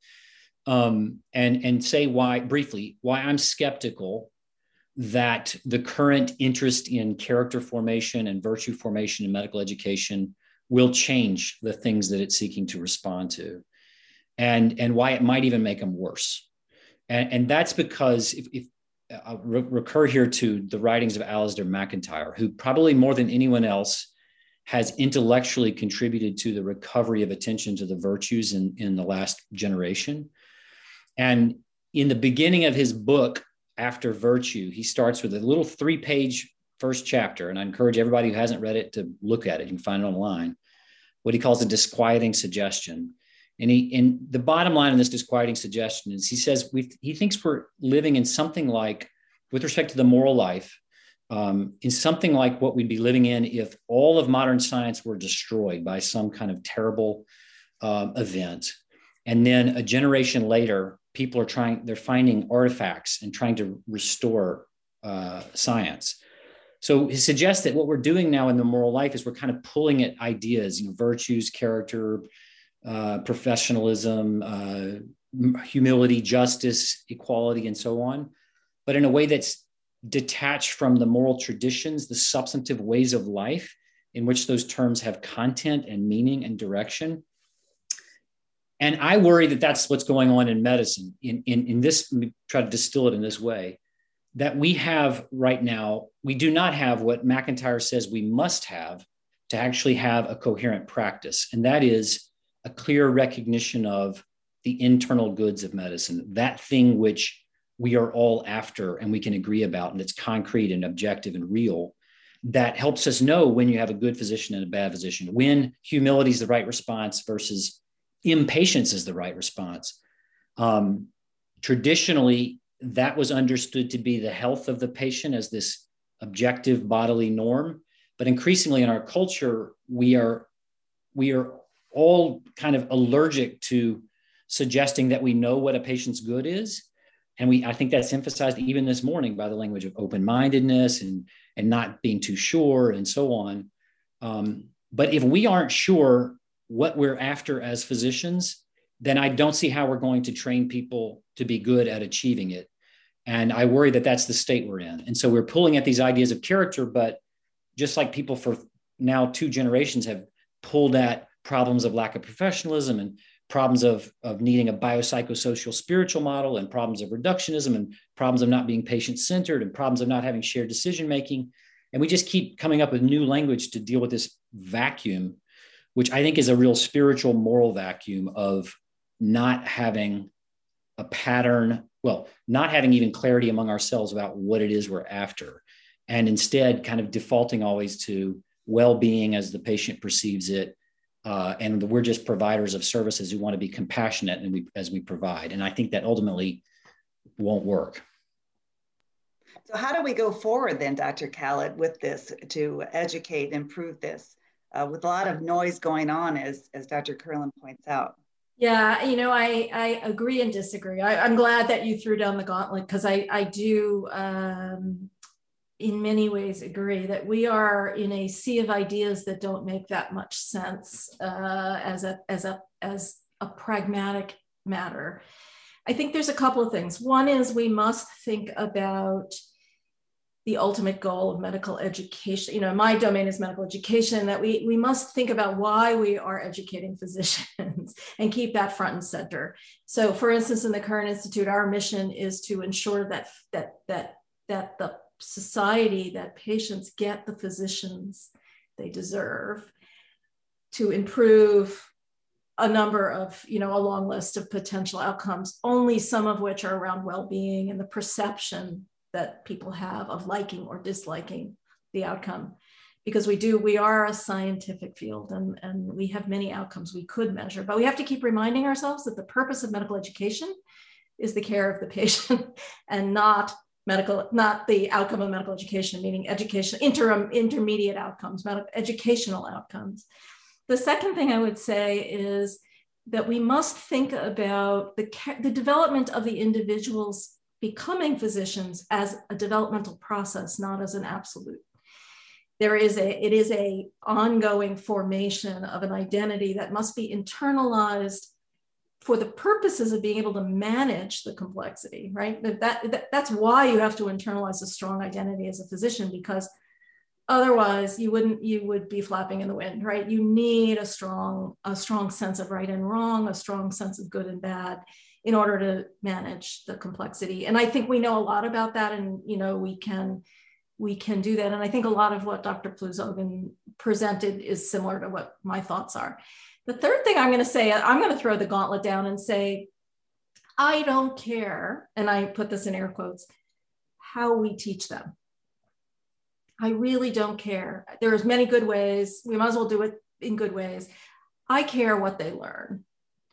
And say briefly why I'm skeptical that the current interest in character formation and virtue formation in medical education will change the things that it's seeking to respond to, and why it might even make them worse. And that's because if I'll recur here to the writings of Alasdair MacIntyre, who probably more than anyone else has intellectually contributed to the recovery of attention to the virtues in the last generation. And in the beginning of his book, After Virtue, he starts with a little 3-page first chapter. And I encourage everybody who hasn't read it to look at it. You can find it online, what he calls a disquieting suggestion. And the bottom line in this disquieting suggestion is he says he thinks we're living in something like, with respect to the moral life, in something like what we'd be living in if all of modern science were destroyed by some kind of terrible event. And then a generation later, people they're finding artifacts and trying to restore science. So he suggests that what we're doing now in the moral life is we're kind of pulling at ideas, virtues, character, professionalism, humility, justice, equality, and so on, but in a way that's detached from the moral traditions, the substantive ways of life in which those terms have content and meaning and direction. And I worry that that's what's going on in medicine. In this, let me try to distill it in this way, that we have right now, we do not have what MacIntyre says we must have to actually have a coherent practice. And that is a clear recognition of the internal goods of medicine, that thing which we are all after and we can agree about, and it's concrete and objective and real, that helps us know when you have a good physician and a bad physician, when humility is the right response versus impatience is the right response. Traditionally, that was understood to be the health of the patient as this objective bodily norm. But increasingly in our culture, we are all kind of allergic to suggesting that we know what a patient's good is. And I think that's emphasized even this morning by the language of open-mindedness and not being too sure and so on. But if we aren't sure what we're after as physicians, then I don't see how we're going to train people to be good at achieving it. And I worry that that's the state we're in. And so we're pulling at these ideas of character, but just like people for now 2 generations have pulled at problems of lack of professionalism and problems of needing a biopsychosocial spiritual model and problems of reductionism and problems of not being patient-centered and problems of not having shared decision-making. And we just keep coming up with new language to deal with this vacuum, which I think is a real spiritual, moral vacuum of not having a pattern, not having even clarity among ourselves about what it is we're after, and instead kind of defaulting always to well-being as the patient perceives it. And we're just providers of services who want to be compassionate as we provide. And I think that ultimately won't work. So how do we go forward then, Dr. Khaled, with this to educate, improve this? With a lot of noise going on, as Dr. Kerlin points out. Yeah, I agree and disagree. I'm glad that you threw down the gauntlet, because I do, in many ways, agree that we are in a sea of ideas that don't make that much sense as a pragmatic matter. I think there's a couple of things. One is we must think about the ultimate goal of medical education. You know, my domain is medical education, that we must think about why we are educating physicians and keep that front and center. So for instance, in the Curran Institute, our mission is to ensure that the society, that patients get the physicians they deserve, to improve a number of, you know, a long list of potential outcomes, only some of which are around well-being and the perception that people have of liking or disliking the outcome. Because we are a scientific field, and we have many outcomes we could measure, but we have to keep reminding ourselves that the purpose of medical education is the care of the patient and not the outcome of medical education, meaning education, intermediate outcomes, educational outcomes. The second thing I would say is that we must think about the development of the individuals becoming physicians as a developmental process, not as an absolute. It is a ongoing formation of an identity that must be internalized for the purposes of being able to manage the complexity, right? That's why you have to internalize a strong identity as a physician, because otherwise you would be flapping in the wind, right? You need a strong sense of right and wrong, a strong sense of good and bad, in order to manage the complexity. And I think we know a lot about that, and you know, we can do that. And I think a lot of what Dr. Plouzogin presented is similar to what my thoughts are. The third thing I'm going to say, I'm going to throw the gauntlet down and say, I don't care, and I put this in air quotes, how we teach them. I really don't care. There's many good ways. We might as well do it in good ways. I care what they learn.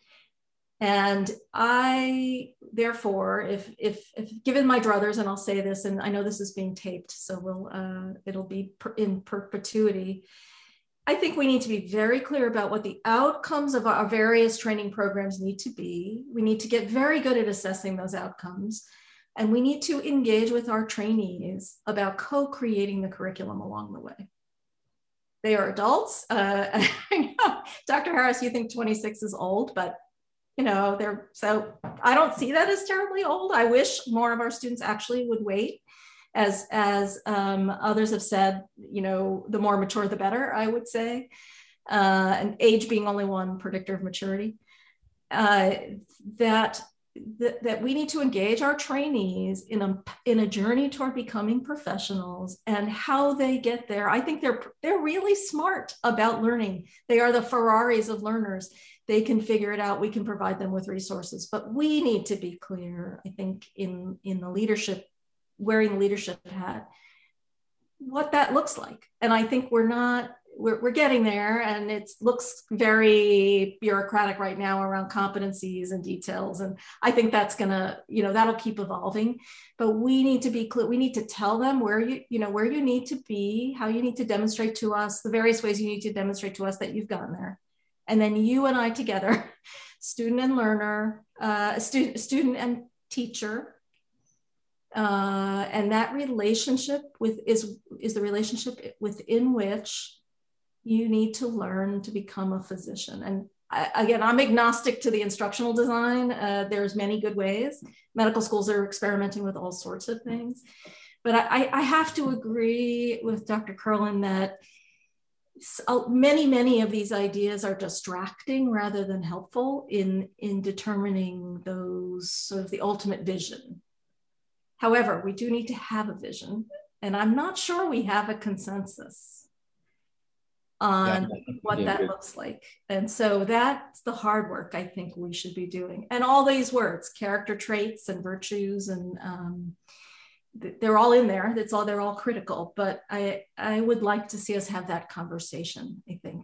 And I, therefore, if given my druthers, and I'll say this, and I know this is being taped, so it'll be in perpetuity, I think we need to be very clear about what the outcomes of our various training programs need to be. We need to get very good at assessing those outcomes. And we need to engage with our trainees about co-creating the curriculum along the way. They are adults. I know, Dr. Harris, you think 26 is old, but you know, so I don't see that as terribly old. I wish more of our students actually would wait. As others have said, you know, the more mature, the better, I would say. And age being only one predictor of maturity. That we need to engage our trainees in a journey toward becoming professionals, and how they get there. I think they're really smart about learning. They are the Ferraris of learners. They can figure it out. We can provide them with resources, but we need to be clear, I think, in the leadership, wearing the leadership hat, what that looks like. And I think we're getting there, and it looks very bureaucratic right now around competencies and details. And I think that's gonna, you know, that'll keep evolving, but we need to be clear. We need to tell them where you need to be, how you need to demonstrate to us, the various ways you need to demonstrate to us that you've gotten there. And then you and I together, student and learner, student and teacher, and that relationship is the relationship within which you need to learn to become a physician. And again, I'm agnostic to the instructional design. There's many good ways. Medical schools are experimenting with all sorts of things. But I have to agree with Dr. Kurland that many of these ideas are distracting rather than helpful in determining those sort of the ultimate vision. However, we do need to have a vision, and I'm not sure we have a consensus on what that looks like. And so that's the hard work I think we should be doing. And all these words, character traits and virtues, and they're all in there. They're all critical, but I would like to see us have that conversation, I think.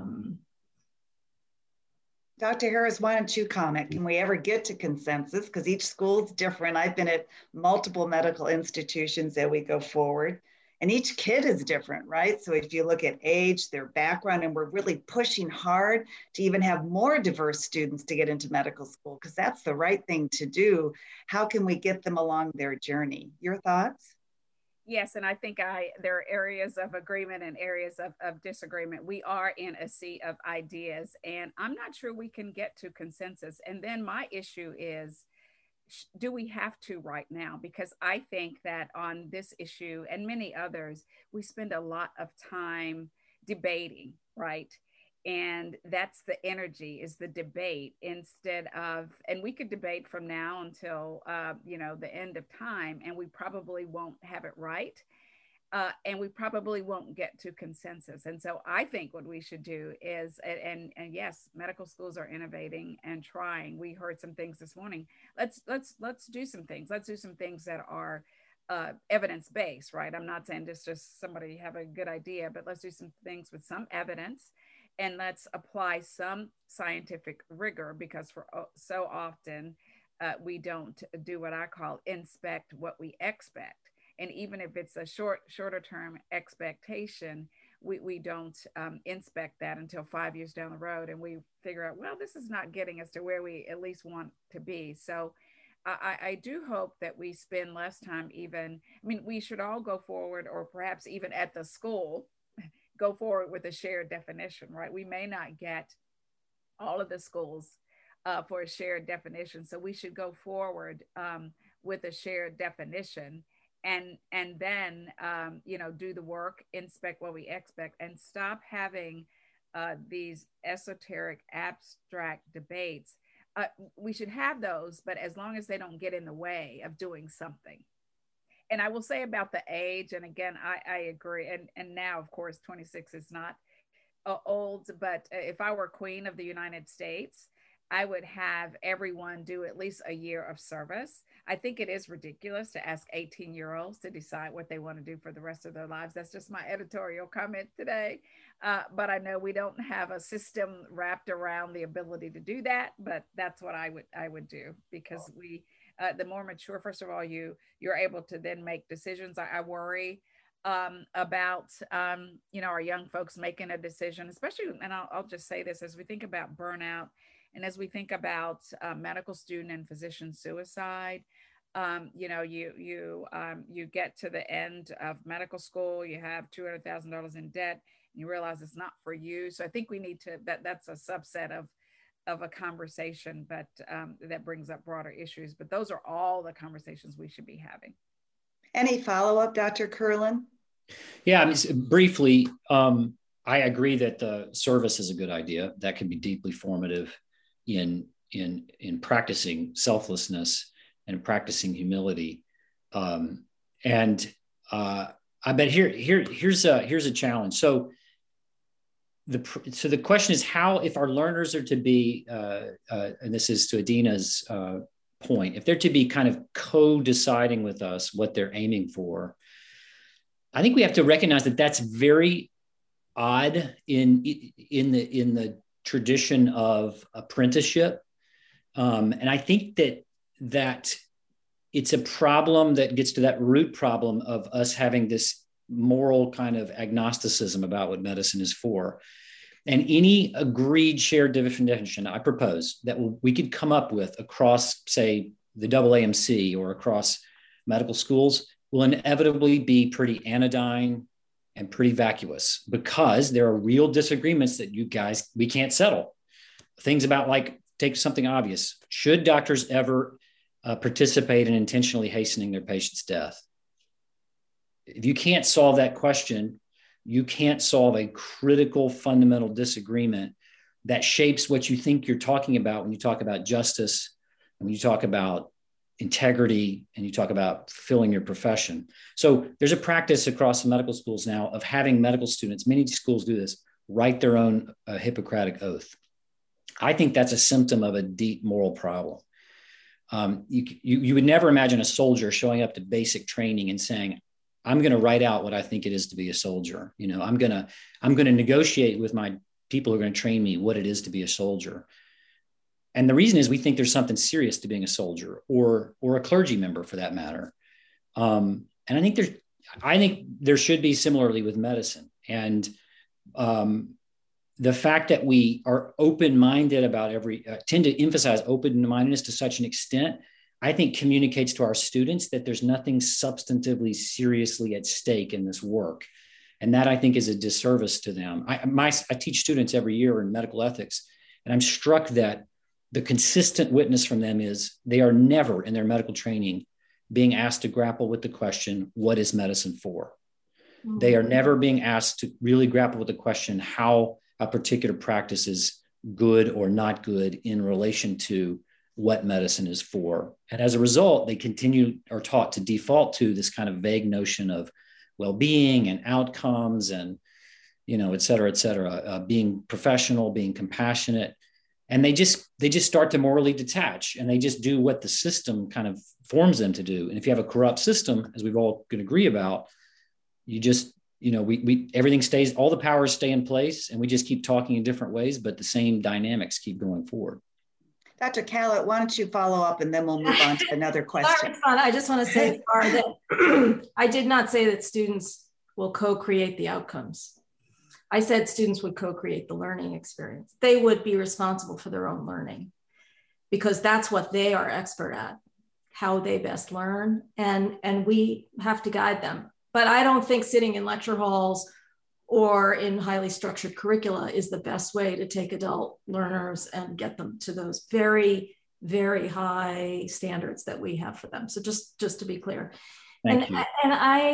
Dr. Harris, why don't you comment? Can we ever get to consensus? Because each school's different. I've been at multiple medical institutions that we go forward, and each kid is different, right? So if you look at age, their background, and we're really pushing hard to even have more diverse students to get into medical school, because that's the right thing to do. How can we get them along their journey? Your thoughts? Yes, and I think there are areas of agreement and areas of disagreement. We are in a sea of ideas, and I'm not sure we can get to consensus. And then my issue is do we have to right now? Because I think that on this issue and many others, we spend a lot of time debating, right? And that's the energy, is the debate, instead of, and we could debate from now until the end of time, and we probably won't have it right, and we probably won't get to consensus. And so I think what we should do is, and yes, medical schools are innovating and trying. We heard some things this morning. Let's do some things. Let's do some things that are evidence-based, right? I'm not saying just somebody have a good idea, but let's do some things with some evidence, and let's apply some scientific rigor, because for so often we don't do what I call inspect what we expect. And even if it's a shorter term expectation, we don't inspect that until 5 years down the road, and we figure out, well, this is not getting us to where we at least want to be. So I do hope that we spend less time we should all go forward, or perhaps even at the school, go forward with a shared definition, right? We may not get all of the schools for a shared definition. So we should go forward with a shared definition, and then, do the work, inspect what we expect, and stop having these esoteric, abstract debates. We should have those, but as long as they don't get in the way of doing something. And I will say about the age, and again, I agree. And now, of course, 26 is not old, but if I were Queen of the United States, I would have everyone do at least a year of service. I think it is ridiculous to ask 18-year-olds to decide what they want to do for the rest of their lives. That's just my editorial comment today. But I know we don't have a system wrapped around the ability to do that, but that's what I would do, because the more mature, first of all, you're able to then make decisions. I worry about our young folks making a decision, especially, and I'll just say this, as we think about burnout, and as we think about medical student and physician suicide, you get to the end of medical school, you have $200,000 in debt, and you realize it's not for you. So I think we need to, that's a subset of a conversation, but that brings up broader issues. But those are all the conversations we should be having. Any follow-up, Dr. Kurlan? Yeah, briefly, I agree that the service is a good idea. That can be deeply formative in practicing selflessness and practicing humility. I bet here's a challenge. So the question is, how, if our learners are to be, and this is to Adina's point, if they're to be kind of co-deciding with us what they're aiming for, I think we have to recognize that that's very odd in the tradition of apprenticeship, and I think that it's a problem that gets to that root problem of us having this moral kind of agnosticism about what medicine is for. And any agreed shared definition I propose that we could come up with across, say, the AAMC or across medical schools will inevitably be pretty anodyne and pretty vacuous, because there are real disagreements that we can't settle. Things about, like, take something obvious. Should doctors ever participate in intentionally hastening their patient's death? If you can't solve that question, you can't solve a critical fundamental disagreement that shapes what you think you're talking about when you talk about justice, and when you talk about integrity, and you talk about fulfilling your profession. So there's a practice across the medical schools now of having medical students, many schools do this, write their own Hippocratic oath. I think that's a symptom of a deep moral problem. You would never imagine a soldier showing up to basic training and saying, I'm going to write out what I think it is to be a soldier. I'm going to negotiate with my people who are going to train me what it is to be a soldier. And the reason is we think there's something serious to being a soldier, or a clergy member for that matter. And I think there should be similarly with medicine. And the fact that we are open-minded about tend to emphasize open-mindedness to such an extent, I think communicates to our students that there's nothing substantively seriously at stake in this work. And that, I think, is a disservice to them. I teach students every year in medical ethics, and I'm struck that the consistent witness from them is they are never in their medical training being asked to grapple with the question, what is medicine for? Mm-hmm. They are never being asked to really grapple with the question, how a particular practice is good or not good in relation to what medicine is for. And as a result, they are taught to default to this kind of vague notion of well-being and outcomes and, et cetera, being professional, being compassionate. And they just start to morally detach, and they just do what the system kind of forms them to do. And if you have a corrupt system, as we've all can agree about, you just, everything stays, all the powers stay in place, and we just keep talking in different ways, but the same dynamics keep going forward. Dr. Callett, why don't you follow up, and then we'll move on to another question. I just want to say, Laura, that I did not say that students will co-create the outcomes. I said students would co-create the learning experience. They would be responsible for their own learning, because that's what they are expert at, how they best learn, and we have to guide them. But I don't think sitting in lecture halls or in highly structured curricula is the best way to take adult learners and get them to those very, very high standards that we have for them. So just to be clear. Thank you. And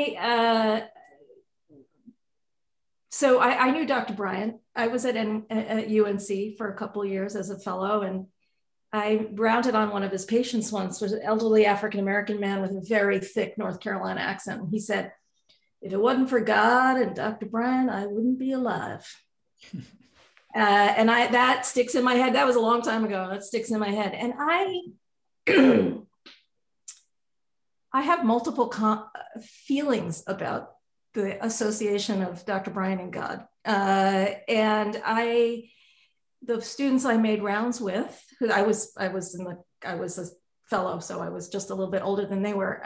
I knew Dr. Bryant. I was at UNC for a couple of years as a fellow, and I rounded on one of his patients once, was an elderly African-American man with a very thick North Carolina accent. And he said, "If it wasn't for God and Dr. Bryant, I wouldn't be alive." And that sticks in my head. That was a long time ago. That sticks in my head. And I have multiple feelings about the association of Dr. Bryant and God. And the students I made rounds with, who I was a fellow, so I was just a little bit older than they were.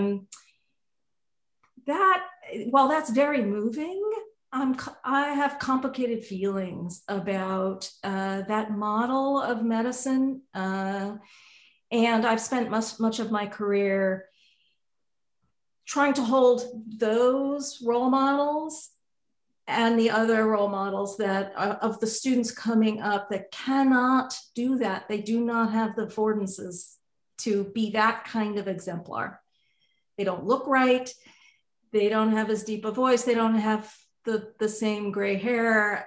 While that's very moving, I have complicated feelings about that model of medicine. And I've spent much of my career trying to hold those role models and the other role models that of the students coming up that cannot do that. They do not have the affordances to be that kind of exemplar. They don't look right. They don't have as deep a voice. They don't have the same gray hair.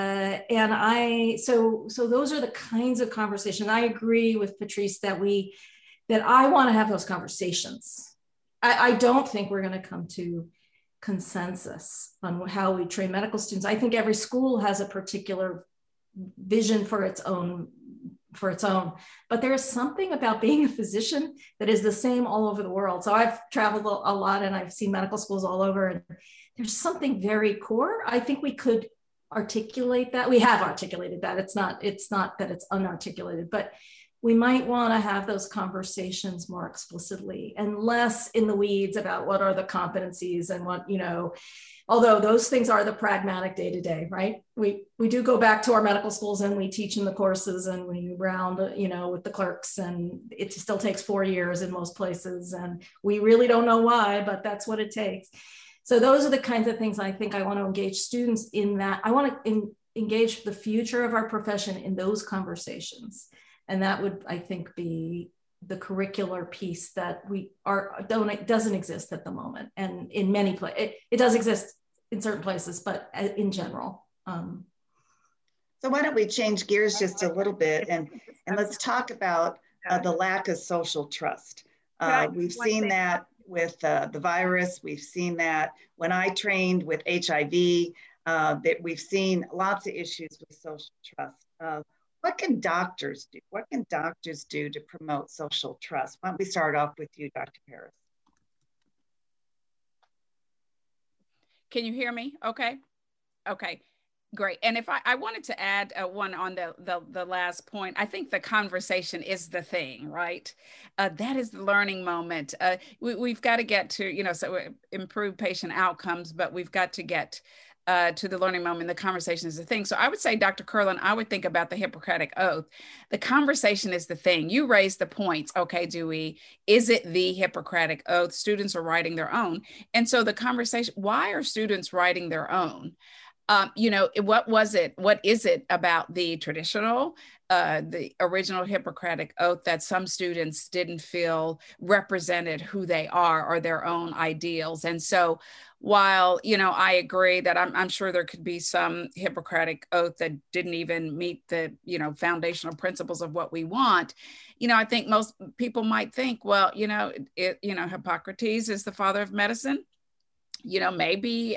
So those are the kinds of conversations. I agree with Patrice that I want to have those conversations. I don't think we're going to come to consensus on how we train medical students. I think every school has a particular vision for its own, but there's something about being a physician that is the same all over the world. So I've traveled a lot and I've seen medical schools all over, and there's something very core. I think we could articulate that. We have articulated that. It's not that it's unarticulated, but we might want to have those conversations more explicitly and less in the weeds about what are the competencies and what, although those things are the pragmatic day-to-day, right? We do go back to our medical schools and we teach in the courses and we round, with the clerks, and it still takes 4 years in most places. And we really don't know why, but that's what it takes. So those are the kinds of things I think I want to engage students in that. I want to engage the future of our profession in those conversations. And that would, I think, be the curricular piece that doesn't exist at the moment. And in many places, it does exist in certain places, but in general. So why don't we change gears just a little bit and let's talk about the lack of social trust. We've seen that with the virus. We've seen that when I trained with HIV, that we've seen lots of issues with social trust. What can doctors do? What can doctors do to promote social trust? Why don't we start off with you, Dr. Paris? Can you hear me? Okay, great. And if I wanted to add one on the last point, I think the conversation is the thing, right? That is the learning moment. We've got to get to, so improve patient outcomes, but we've got to get to the learning moment. The conversation is the thing. So I would say, Dr. Kurland, I would think about the Hippocratic Oath. The conversation is the thing. You raised the points. Okay, Dewey, is it the Hippocratic Oath? Students are writing their own. And so the conversation, why are students writing their own? What is it about the traditional, the original Hippocratic Oath that some students didn't feel represented who they are or their own ideals? And so while, I agree that I'm sure there could be some Hippocratic Oath that didn't even meet the, foundational principles of what we want, I think most people might think, well, Hippocrates is the father of medicine. Maybe,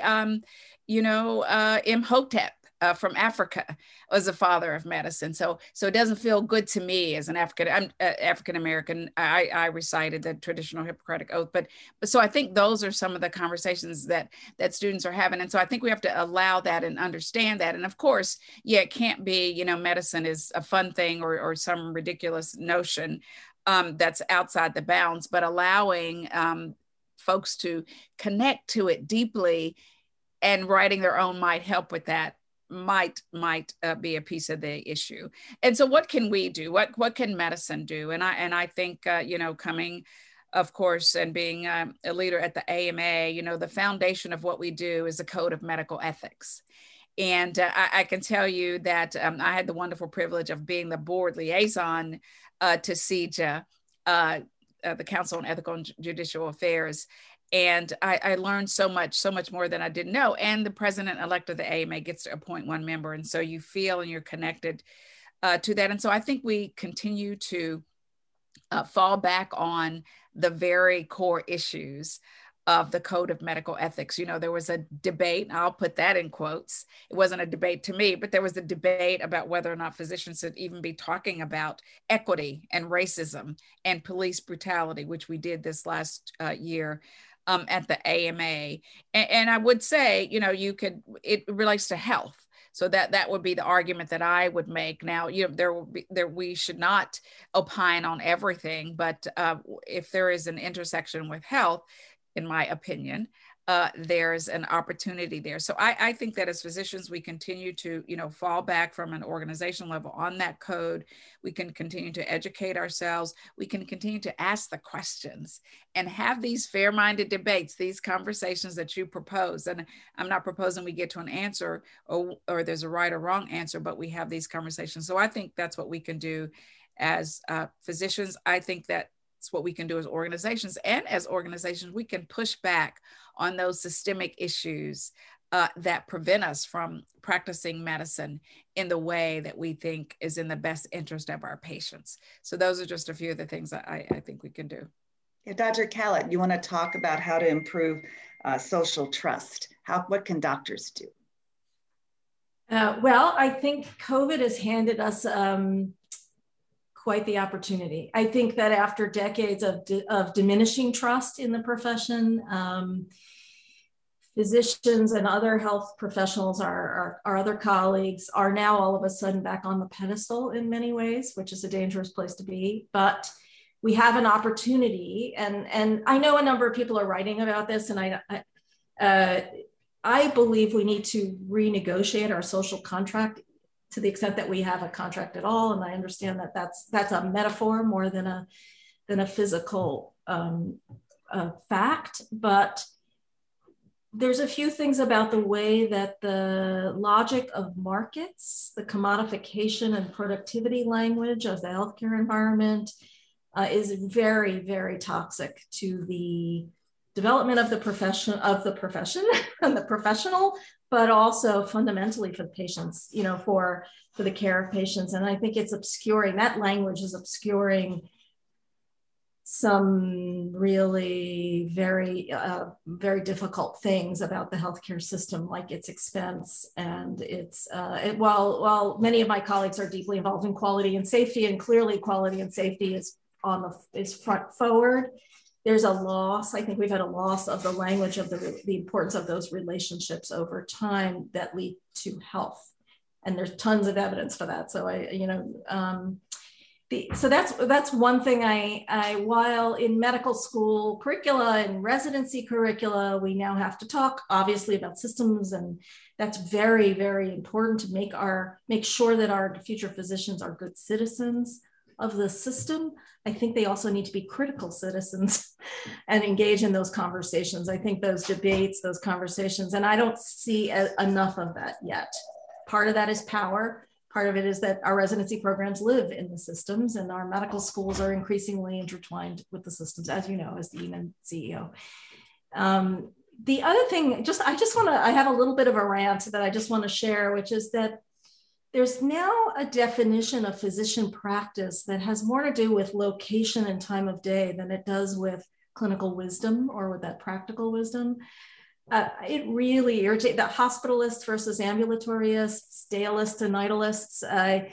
Imhotep from Africa was the father of medicine. So it doesn't feel good to me as an African American. I recited the traditional Hippocratic Oath, but so I think those are some of the conversations that students are having. And so I think we have to allow that and understand that. And of course, it can't be, medicine is a fun thing or some ridiculous notion that's outside the bounds, but allowing folks to connect to it deeply, and writing their own might help with that, might be a piece of the issue. And so what can we do? What can medicine do? And I think, coming, of course, and being a leader at the AMA, the foundation of what we do is a code of medical ethics. And I can tell you that I had the wonderful privilege of being the board liaison to CJA, the Council on Ethical and Judicial Affairs. And I learned so much more than I didn't know. And the president-elect of the AMA gets to appoint one member. And so you feel and you're connected to that. And so I think we continue to fall back on the very core issues of the Code of Medical Ethics. There was a debate, I'll put that in quotes. It wasn't a debate to me, but there was a debate about whether or not physicians should even be talking about equity and racism and police brutality, which we did this last year at the AMA. And I would say, it relates to health. So that would be the argument that I would make. Now, we should not opine on everything, but if there is an intersection with health, in my opinion, there's an opportunity there. So I think that as physicians, we continue to, fall back from an organizational level on that code. We can continue to educate ourselves. We can continue to ask the questions and have these fair-minded debates, these conversations that you propose. And I'm not proposing we get to an answer or there's a right or wrong answer, but we have these conversations. So I think that's what we can do as physicians. I think that it's what we can do as organizations. And as organizations, we can push back on those systemic issues that prevent us from practicing medicine in the way that we think is in the best interest of our patients. So those are just a few of the things that I think we can do. Yeah, Dr. Kalat, you want to talk about how to improve social trust? What can doctors do? Well, I think COVID has handed us quite the opportunity. I think that after decades of diminishing trust in the profession, physicians and other health professionals, our other colleagues, are now all of a sudden back on the pedestal in many ways, which is a dangerous place to be. But we have an opportunity, and I know a number of people are writing about this, and I believe we need to renegotiate our social contract to the extent that we have a contract at all. And I understand that that's a metaphor more than a physical fact. But there's a few things about the way that the logic of markets, the commodification and productivity language of the healthcare environment is very, very toxic to the development of the profession and the professional, but also fundamentally for the patients, for the care of patients. And I think it's obscuring, that language is obscuring some really very, very difficult things about the healthcare system, like its expense and its, while many of my colleagues are deeply involved in quality and safety, and clearly quality and safety is front forward, there's a loss. I think we've had a loss of the language of the importance of those relationships over time that lead to health. And there's tons of evidence for that. So so that's one thing I while in medical school curricula and residency curricula, we now have to talk obviously about systems, and that's very, very important to make sure that our future physicians are good citizens. of the system, I think they also need to be critical citizens and engage in those conversations. I think those debates, those conversations, and I don't see enough of that yet. Part of that is power. Part of it is that our residency programs live in the systems, and our medical schools are increasingly intertwined with the systems, as you know, as Dean and CEO. The other thing, I have a little bit of a rant that I just want to share, which is that there's now a definition of physician practice that has more to do with location and time of day than it does with clinical wisdom or with that practical wisdom. It really irritates the hospitalists versus ambulatorists, day-alists and night-alists.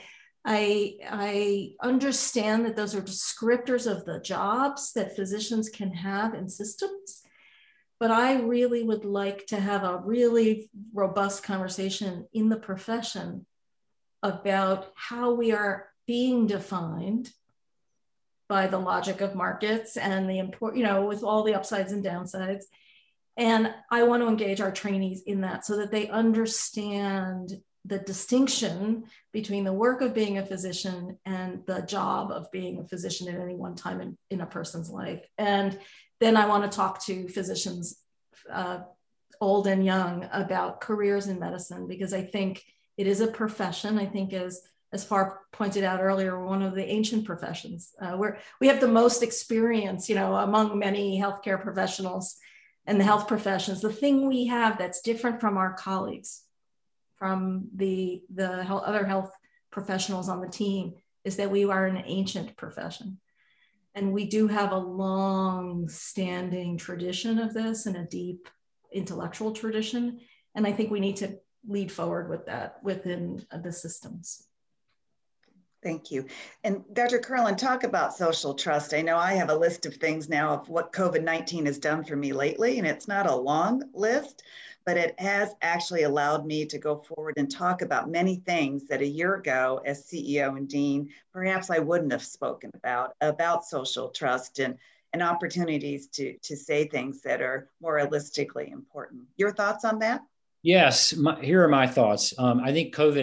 I understand that those are descriptors of the jobs that physicians can have in systems, but I really would like to have a really robust conversation in the profession about how we are being defined by the logic of markets and the with all the upsides and downsides. And I want to engage our trainees in that so that they understand the distinction between the work of being a physician and the job of being a physician at any one time in a person's life. And then I want to talk to physicians, old and young, about careers in medicine, because I think it is a profession. I think as Far pointed out earlier, one of the ancient professions where we have the most experience, among many healthcare professionals and the health professions. The thing we have that's different from our colleagues, from the other health professionals on the team, is that we are an ancient profession. And we do have a long-standing tradition of this and a deep intellectual tradition. And I think we need to lead forward with that within the systems. Thank you. And Dr. Kurland, talk about social trust. I know I have a list of things now of what COVID-19 has done for me lately, and it's not a long list, but it has actually allowed me to go forward and talk about many things that a year ago as CEO and Dean, perhaps I wouldn't have spoken about social trust and opportunities to say things that are more realistically important. Your thoughts on that? Yes, here are my thoughts. I think COVID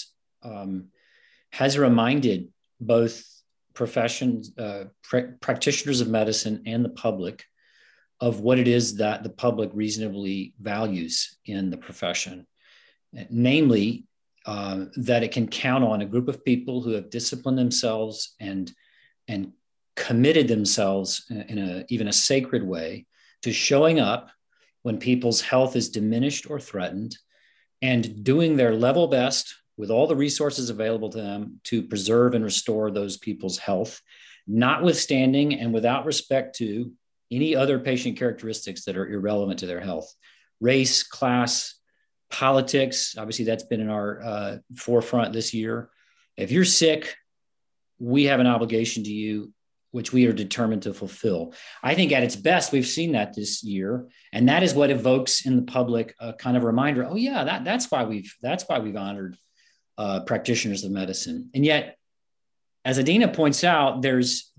has reminded both professions, practitioners of medicine and the public of what it is that the public reasonably values in the profession. Namely, that it can count on a group of people who have disciplined themselves and committed themselves in even a sacred way to showing up when people's health is diminished or threatened, and doing their level best with all the resources available to them to preserve and restore those people's health, notwithstanding and without respect to any other patient characteristics that are irrelevant to their health. Race, class, politics, obviously that's been in our forefront this year. If you're sick, we have an obligation to you, which we are determined to fulfill. I think at its best, we've seen that this year. And that is what evokes in the public a kind of reminder, oh yeah, that's why we've honored practitioners of medicine. And yet, as Adina points out, there's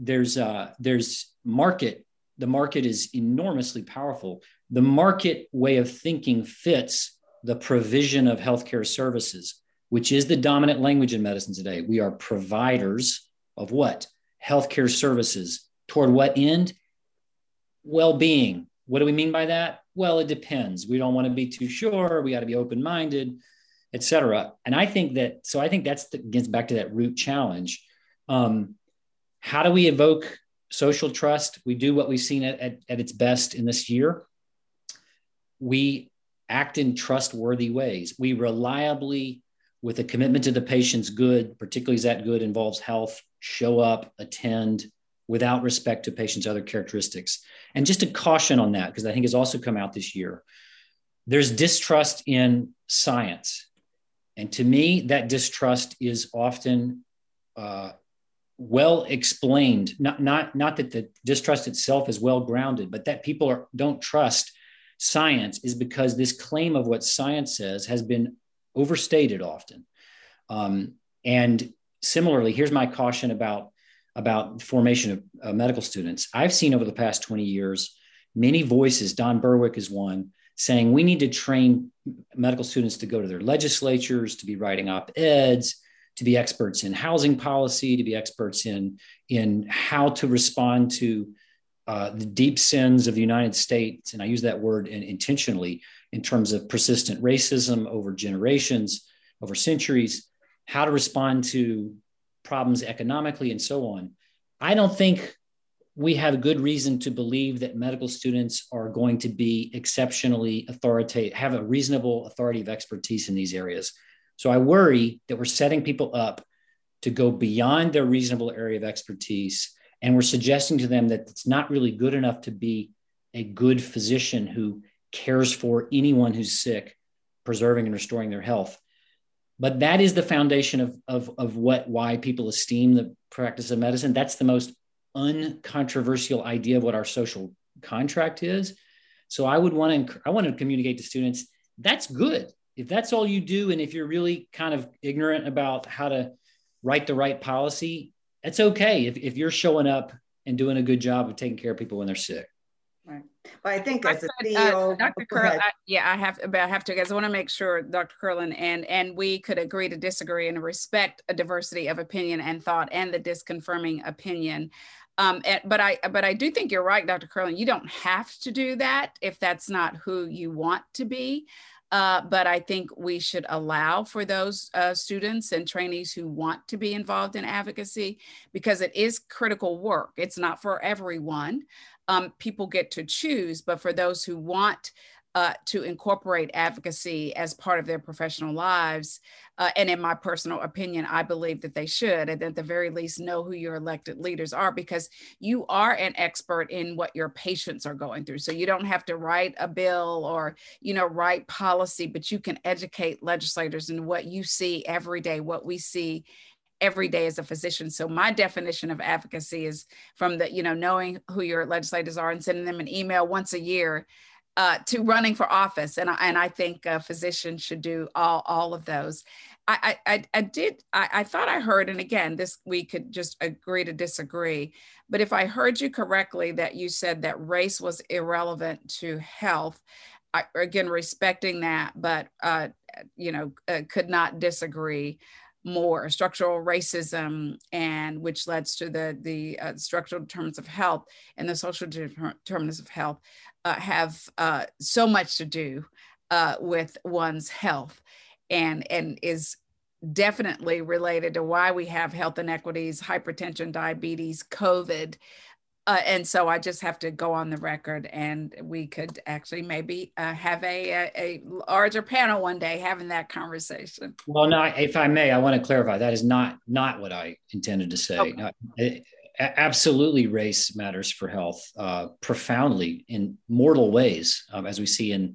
market. The market is enormously powerful. The market way of thinking fits the provision of healthcare services, which is the dominant language in medicine today. We are providers of what? Healthcare services. Toward what end? Well-being. What do we mean by that? Well, it depends. We don't want to be too sure. We got to be open-minded, et cetera. And I think that gets back to that root challenge. How do we evoke social trust? We do what we've seen at its best in this year. We act in trustworthy ways. We reliably, with a commitment to the patient's good, particularly as that good involves health, show up, attend without respect to patients' other characteristics. And just a caution on that, because I think it's also come out this year. There's distrust in science. And to me, that distrust is often well explained. Not that the distrust itself is well grounded, but that people don't trust science is because this claim of what science says has been overstated often. And similarly, here's my caution about formation of medical students. I've seen over the past 20 years, many voices, Don Berwick is one, saying we need to train medical students to go to their legislatures, to be writing op-eds, to be experts in housing policy, to be experts in how to respond to the deep sins of the United States. And I use that word intentionally in terms of persistent racism over generations, over centuries, how to respond to problems economically and so on. I don't think we have good reason to believe that medical students are going to be exceptionally authoritative, have a reasonable authority of expertise in these areas. So I worry that we're setting people up to go beyond their reasonable area of expertise. And we're suggesting to them that it's not really good enough to be a good physician who cares for anyone who's sick, preserving and restoring their health. But that is the foundation of why people esteem the practice of medicine. That's the most uncontroversial idea of what our social contract is. So I want to communicate to students, that's good. If that's all you do, and if you're really kind of ignorant about how to write the right policy, it's okay if you're showing up and doing a good job of taking care of people when they're sick. Right. Well, I think as a CEO, Dr. Curlin, I have to, because I want to make sure, Dr. Curlin, and we could agree to disagree and respect a diversity of opinion and thought and the disconfirming opinion. But I do think you're right, Dr. Curlin. You don't have to do that if that's not who you want to be. But I think we should allow for those students and trainees who want to be involved in advocacy, because it is critical work. It's not for everyone. People get to choose, but for those who want to incorporate advocacy as part of their professional lives, and in my personal opinion, I believe that they should, and at the very least know who your elected leaders are, because you are an expert in what your patients are going through. So you don't have to write a bill or, write policy, but you can educate legislators in what you see every day, what we see every day as a physician. So my definition of advocacy is from the, knowing who your legislators are and sending them an email once a year to running for office. And I think physicians should do all of those. I thought I heard, and again, we could just agree to disagree, but if I heard you correctly, that you said that race was irrelevant to health. Again, respecting that, but could not disagree more. Structural racism, and which leads to the structural determinants of health and the social determinants of health have so much to do with one's health, and is definitely related to why we have health inequities, hypertension, diabetes, COVID. And so I just have to go on the record, and we could actually maybe have a larger panel one day having that conversation. Well, no, if I may, I want to clarify, that is not what I intended to say. Okay. Absolutely, race matters for health profoundly in mortal ways, as we see in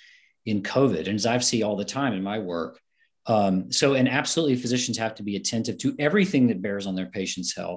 COVID, and as I see all the time in my work. And absolutely, physicians have to be attentive to everything that bears on their patient's health.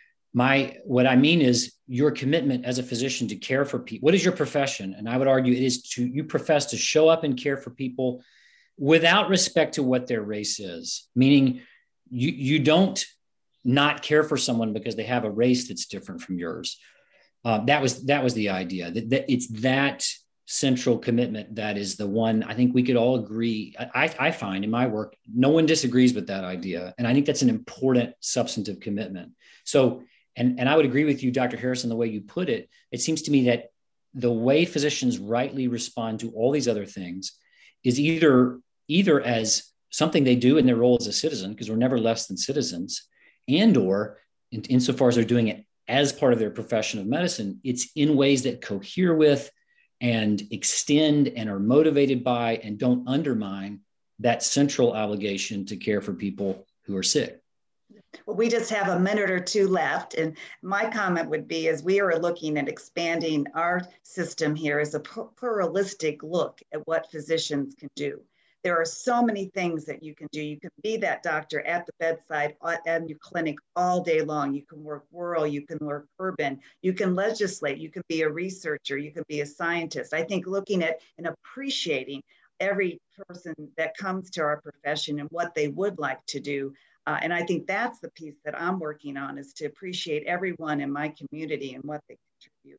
What I mean is your commitment as a physician to care for people. What is your profession? And I would argue it is you profess to show up and care for people without respect to what their race is, meaning you don't not care for someone because they have a race that's different from yours. That was the idea, that it's that central commitment that is the one I think we could all agree. I find in my work, no one disagrees with that idea. And I think that's an important substantive commitment. So, and I would agree with you, Dr. Harrison, the way you put it. It seems to me that the way physicians rightly respond to all these other things is either as something they do in their role as a citizen, because we're never less than citizens, and or insofar as they're doing it as part of their profession of medicine, it's in ways that cohere with and extend and are motivated by and don't undermine that central obligation to care for people who are sick. Well, we just have a minute or two left. And my comment would be, as we are looking at expanding our system here, is a pluralistic look at what physicians can do. There are so many things that you can do. You can be that doctor at the bedside at your clinic all day long. You can work rural, you can work urban, you can legislate, you can be a researcher, you can be a scientist. I think looking at and appreciating every person that comes to our profession and what they would like to do. And I think that's the piece that I'm working on, is to appreciate everyone in my community and what they contribute.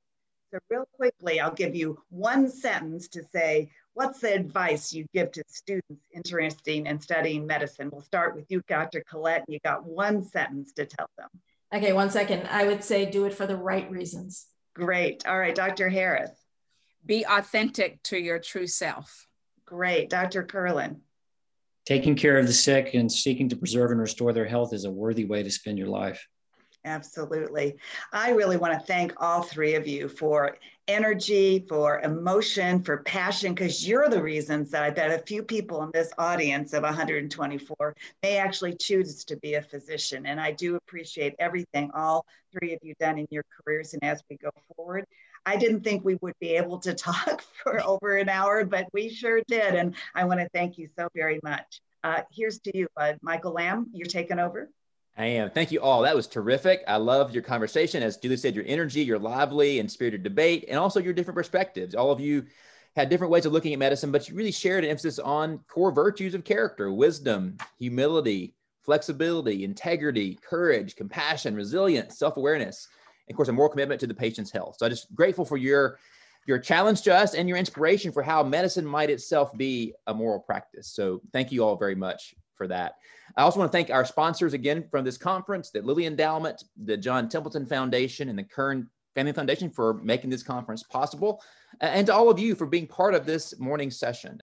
So real quickly, I'll give you one sentence to say, what's the advice you give to students interested in studying medicine? We'll start with you, Dr. Collette. You got one sentence to tell them. Okay, 1 second. I would say do it for the right reasons. Great. All right, Dr. Harris. Be authentic to your true self. Great. Dr. Kurland. Taking care of the sick and seeking to preserve and restore their health is a worthy way to spend your life. Absolutely. I really want to thank all three of you for energy, for emotion, for passion, because you're the reasons that I bet a few people in this audience of 124 may actually choose to be a physician. And I do appreciate everything all three of you done in your careers and as we go forward. I didn't think we would be able to talk for over an hour, but we sure did. And I want to thank you so very much. Here's to you, Michael Lamb, you're taking over. I am. Thank you all. That was terrific. I love your conversation. As Julie said, your energy, your lively and spirited debate, and also your different perspectives. All of you had different ways of looking at medicine, but you really shared an emphasis on core virtues of character: wisdom, humility, flexibility, integrity, courage, compassion, resilience, self-awareness, and of course, a moral commitment to the patient's health. So I'm just grateful for your challenge to us and your inspiration for how medicine might itself be a moral practice. So thank you all very much for that. I also want to thank our sponsors again from this conference, the Lilly Endowment, the John Templeton Foundation, and the Kern Family Foundation for making this conference possible, and to all of you for being part of this morning's session.